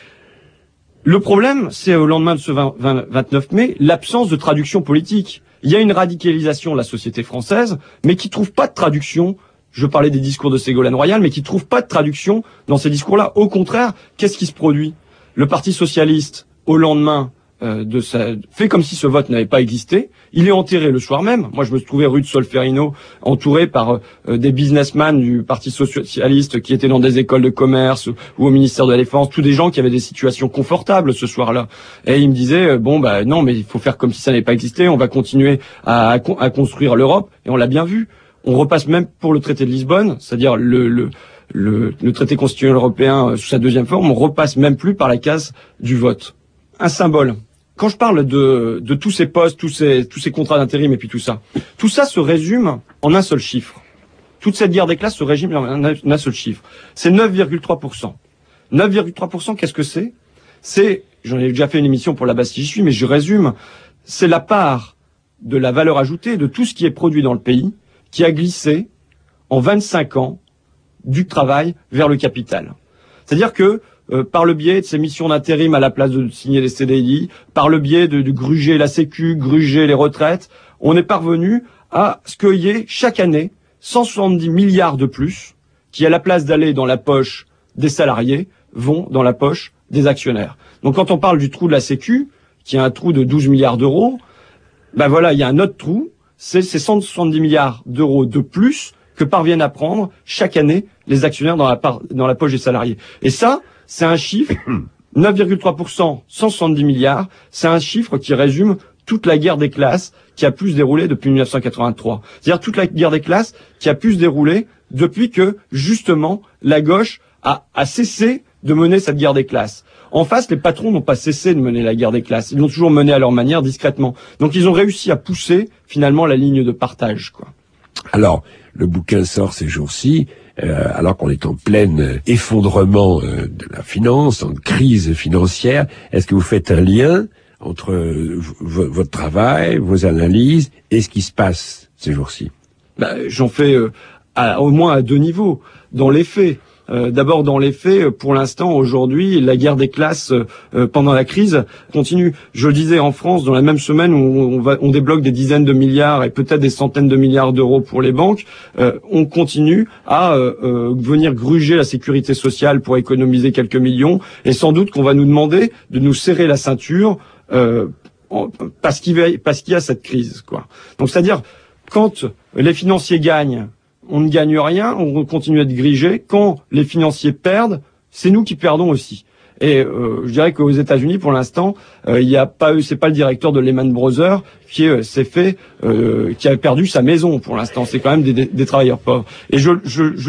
Le problème, c'est au lendemain de ce vingt-neuf mai, l'absence de traduction politique. Il y a une radicalisation de la société française, mais qui trouve pas de traduction. Je parlais des discours de Ségolène Royal, mais qui trouve pas de traduction dans ces discours-là. Au contraire, qu'est-ce qui se produit? Le Parti socialiste, au lendemain euh, de sa... fait comme si ce vote n'avait pas existé. Il est enterré le soir même. Moi, je me trouvais rue de Solferino, entouré par euh, des businessmen du Parti socialiste qui étaient dans des écoles de commerce ou, ou au ministère de la Défense, tous des gens qui avaient des situations confortables ce soir-là. Et ils me disaient, euh, bon, bah non, mais il faut faire comme si ça n'avait pas existé, on va continuer à, à, à construire l'Europe, et on l'a bien vu. On repasse même pour le traité de Lisbonne, c'est-à-dire le, le, le, le traité constitutionnel européen euh, sous sa deuxième forme, on repasse même plus par la case du vote. Un symbole. Quand je parle de, de tous ces postes, tous ces, tous ces contrats d'intérim et puis tout ça, tout ça se résume en un seul chiffre. Toute cette guerre des classes se résume en un, un seul chiffre. C'est neuf virgule trois pour cent. neuf virgule trois pour cent, qu'est-ce que c'est? C'est, j'en ai déjà fait une émission pour la base si j'y suis, mais je résume, c'est la part de la valeur ajoutée de tout ce qui est produit dans le pays qui a glissé en vingt-cinq ans du travail vers le capital. C'est-à-dire que euh, par le biais de ces missions d'intérim à la place de signer les C D I, par le biais de, de gruger la Sécu, gruger les retraites, on est parvenu à ce qu'il y ait chaque année cent soixante-dix milliards de plus qui, à la place d'aller dans la poche des salariés, vont dans la poche des actionnaires. Donc quand on parle du trou de la Sécu, qui a un trou de douze milliards d'euros, ben voilà, il y a un autre trou, c'est ces cent soixante-dix milliards d'euros de plus que parviennent à prendre chaque année les actionnaires dans la, part, dans la poche des salariés. Et ça, c'est un chiffre, neuf virgule trois pour cent, cent soixante-dix milliards, c'est un chiffre qui résume toute la guerre des classes qui a pu se dérouler depuis mille neuf cent quatre-vingt-trois. C'est-à-dire toute la guerre des classes qui a pu se dérouler depuis que, justement, la gauche a, a cessé de mener cette guerre des classes. En face, les patrons n'ont pas cessé de mener la guerre des classes. Ils l'ont toujours menée à leur manière, discrètement. Donc ils ont réussi à pousser, finalement, la ligne de partage, quoi. Alors, le bouquin sort ces jours-ci, euh, alors qu'on est en plein euh, effondrement euh, de la finance, en crise financière. Est-ce que vous faites un lien entre euh, votre travail, vos analyses et ce qui se passe ces jours-ci? Ben, j'en fais euh, à, au moins à deux niveaux. Dans les faits, Euh, d'abord dans les faits, pour l'instant, aujourd'hui, la guerre des classes euh, pendant la crise continue. Je le disais, en France, dans la même semaine où on, va, on débloque des dizaines de milliards et peut-être des centaines de milliards d'euros pour les banques, euh, on continue à euh, euh, venir gruger la sécurité sociale pour économiser quelques millions, et sans doute qu'on va nous demander de nous serrer la ceinture euh, en, parce qu'il y a, parce qu'il y a cette crise, quoi. Donc, c'est-à-dire, quand les financiers gagnent, on ne gagne rien, on continue à être grigé. Quand les financiers perdent, c'est nous qui perdons aussi. Et euh, je dirais qu'aux États-Unis, pour l'instant, euh, il y a pas eu, c'est pas le directeur de Lehman Brothers qui euh, s'est fait, euh, qui a perdu sa maison. Pour l'instant, c'est quand même des, des, des travailleurs pauvres. Et je, je, je,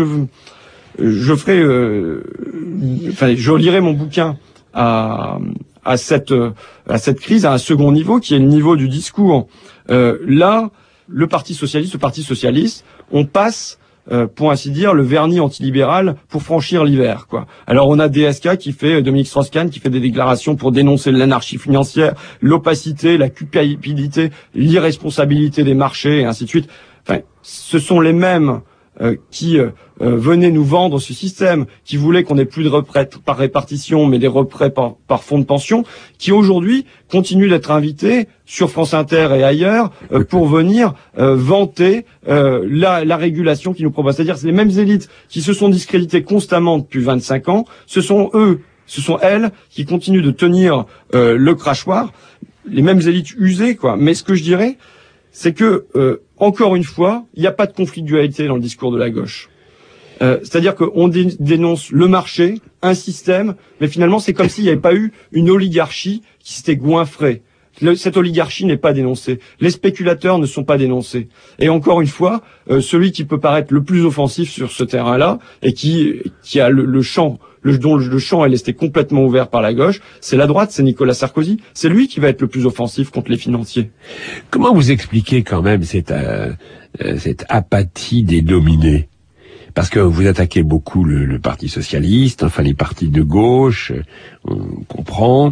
je ferai, euh, enfin, je lirai mon bouquin à, à cette, à cette crise à un second niveau, qui est le niveau du discours. Euh, là, le Parti socialiste, le Parti socialiste, on passe, euh, pour ainsi dire, le vernis antilibéral pour franchir l'hiver, quoi. Alors on a D S K qui fait, Dominique Strauss-Kahn, qui fait des déclarations pour dénoncer l'anarchie financière, l'opacité, la culpabilité, l'irresponsabilité des marchés, et ainsi de suite. Enfin, ce sont les mêmes euh, qui euh, euh, venaient nous vendre ce système, qui voulaient qu'on ait plus de retraites par répartition, mais des retraits par, par fonds de pension, qui aujourd'hui continuent d'être invités sur France Inter et ailleurs euh, pour venir euh, vanter euh, la, la régulation qui nous propose. C'est-à-dire c'est les mêmes élites qui se sont discréditées constamment depuis vingt-cinq ans, ce sont eux, ce sont elles qui continuent de tenir euh, le crachoir, les mêmes élites usées, quoi. Mais ce que je dirais, c'est que, euh, encore une fois, il n'y a pas de conflit de dualité dans le discours de la gauche. Euh, c'est-à-dire qu'on dé dénonce le marché, un système, mais finalement c'est comme s'il n'y avait pas eu une oligarchie qui s'était goinfrée. Le, cette oligarchie n'est pas dénoncée. Les spéculateurs ne sont pas dénoncés. Et encore une fois, euh, celui qui peut paraître le plus offensif sur ce terrain-là, et qui, qui a le, le champ, le, dont le, le champ est resté complètement ouvert par la gauche, c'est la droite, c'est Nicolas Sarkozy. C'est lui qui va être le plus offensif contre les financiers. Comment vous expliquez quand même cette, euh, cette apathie des dominés ? Parce que vous attaquez beaucoup le, le Parti socialiste, enfin les partis de gauche, on comprend,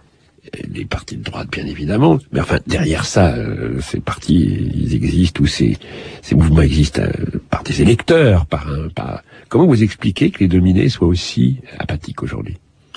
les partis de droite bien évidemment, mais enfin derrière ça, euh, ces partis ils existent ou ces, ces mouvements existent euh, par des électeurs, par un, par. Comment vous expliquez que les dominés soient aussi apathiques aujourd'hui ?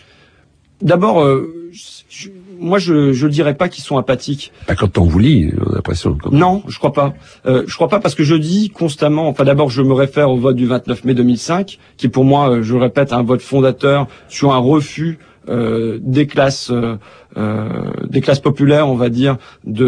D'abord, euh, je, moi je je dirais pas qu'ils sont apathiques. Bah, quand on vous lit, on a l'impression. Quand... Non, je crois pas. Euh, je crois pas parce que je dis constamment. Enfin, d'abord, je me réfère au vote du vingt-neuf mai deux mille cinq, qui pour moi, je le répète, un vote fondateur sur un refus euh, des classes, euh, euh, des classes populaires, on va dire,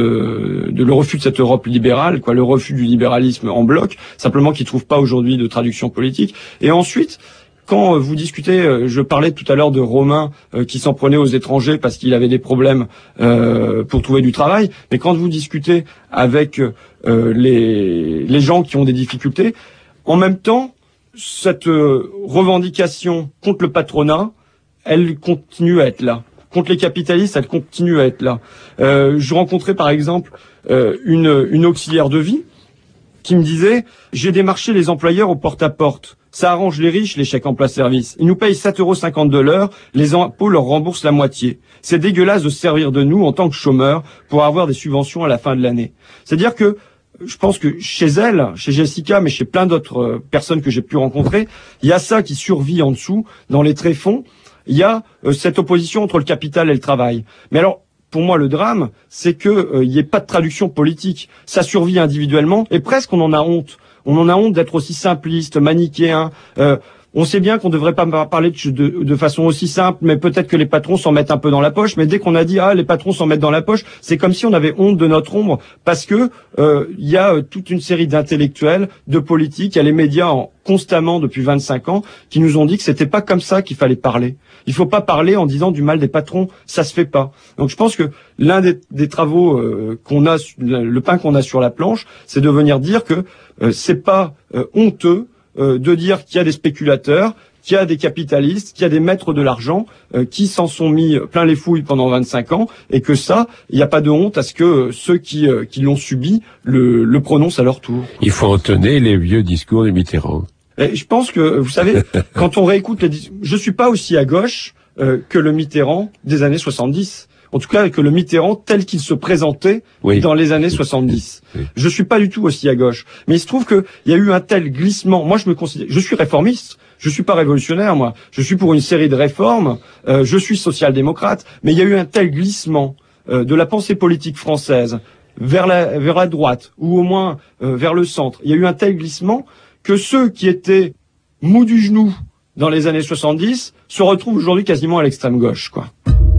de, de le refus de cette Europe libérale, quoi, le refus du libéralisme en bloc. Simplement, qui trouve pas aujourd'hui de traduction politique. Et ensuite. Quand vous discutez, je parlais tout à l'heure de Romain euh, qui s'en prenait aux étrangers parce qu'il avait des problèmes euh, pour trouver du travail, mais quand vous discutez avec euh, les, les gens qui ont des difficultés, en même temps, cette euh, revendication contre le patronat, elle continue à être là. Contre les capitalistes, elle continue à être là. Euh, je rencontrais par exemple euh, une, une auxiliaire de vie qui me disait « J'ai démarché les employeurs au porte-à-porte. Ça arrange les riches, les chèques emploi-service. Ils nous payent sept euros cinquante de l'heure, les impôts leur remboursent la moitié. C'est dégueulasse de se servir de nous en tant que chômeurs pour avoir des subventions à la fin de l'année. » C'est-à-dire que je pense que chez elle, chez Jessica, mais chez plein d'autres personnes que j'ai pu rencontrer, il y a ça qui survit en dessous, dans les tréfonds. Il y a euh, cette opposition entre le capital et le travail. Mais alors, pour moi, le drame, c'est que euh, il n'y ait pas de traduction politique. Ça survit individuellement, et presque on en a honte. On en a honte d'être aussi simpliste, manichéen. Euh, on sait bien qu'on ne devrait pas parler de, de, de façon aussi simple, mais peut-être que les patrons s'en mettent un peu dans la poche. Mais dès qu'on a dit ah les patrons s'en mettent dans la poche, c'est comme si on avait honte de notre ombre, parce que euh, il y a euh, toute une série d'intellectuels, de politiques, il y a les médias en, constamment depuis vingt-cinq ans qui nous ont dit que c'était pas comme ça qu'il fallait parler. Il faut pas parler en disant du mal des patrons, ça se fait pas. Donc je pense que l'un des, des travaux euh, qu'on a, le pain qu'on a sur la planche, c'est de venir dire que euh, c'est pas euh, honteux euh, de dire qu'il y a des spéculateurs, qu'il y a des capitalistes, qu'il y a des maîtres de l'argent euh, qui s'en sont mis plein les fouilles pendant vingt-cinq ans, et que ça, il n'y a pas de honte à ce que euh, ceux qui, euh, qui l'ont subi le, le prononcent à leur tour. Il faut entonner les vieux discours de Mitterrand. Et je pense que, vous savez, quand on réécoute les discours, je suis pas aussi à gauche euh, que le Mitterrand des années soixante-dix. En tout cas, que le Mitterrand tel qu'il se présentait oui. dans les années soixante-dix. Oui. Je suis pas du tout aussi à gauche. Mais il se trouve que il y a eu un tel glissement. Moi, je me considère, je suis réformiste. Je suis pas révolutionnaire, moi. Je suis pour une série de réformes. Euh, je suis social-démocrate. Mais il y a eu un tel glissement euh, de la pensée politique française vers la, vers la droite, ou au moins euh, vers le centre. Il y a eu un tel glissement que ceux qui étaient mous du genou dans les années soixante-dix se retrouvent aujourd'hui quasiment à l'extrême gauche, quoi.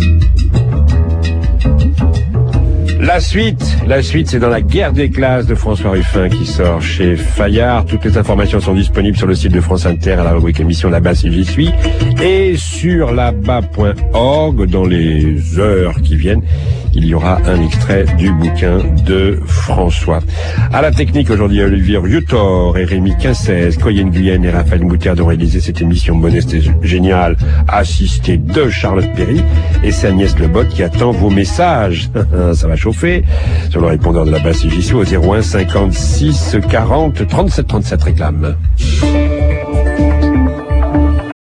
La suite, la suite, c'est dans La guerre des classes de François Ruffin qui sort chez Fayard. Toutes les informations sont disponibles sur le site de France Inter à la rubrique émission Là-bas si j'y suis et sur là-bas point org. Dans les heures qui viennent, il y aura un extrait du bouquin de François. À la technique aujourd'hui, Olivier Riotor et Rémi Quincès, Coyenne Guyenne et Raphaël Moutarde ont réalisé cette émission Modeste et géniale, assistée de Charlotte Perry, et c'est Agnès Lebotte qui attend vos messages. Ça va chauffer sur le répondeur de la basse j'y suis au zéro un cinquante-six quarante trente-sept trente-sept réclame.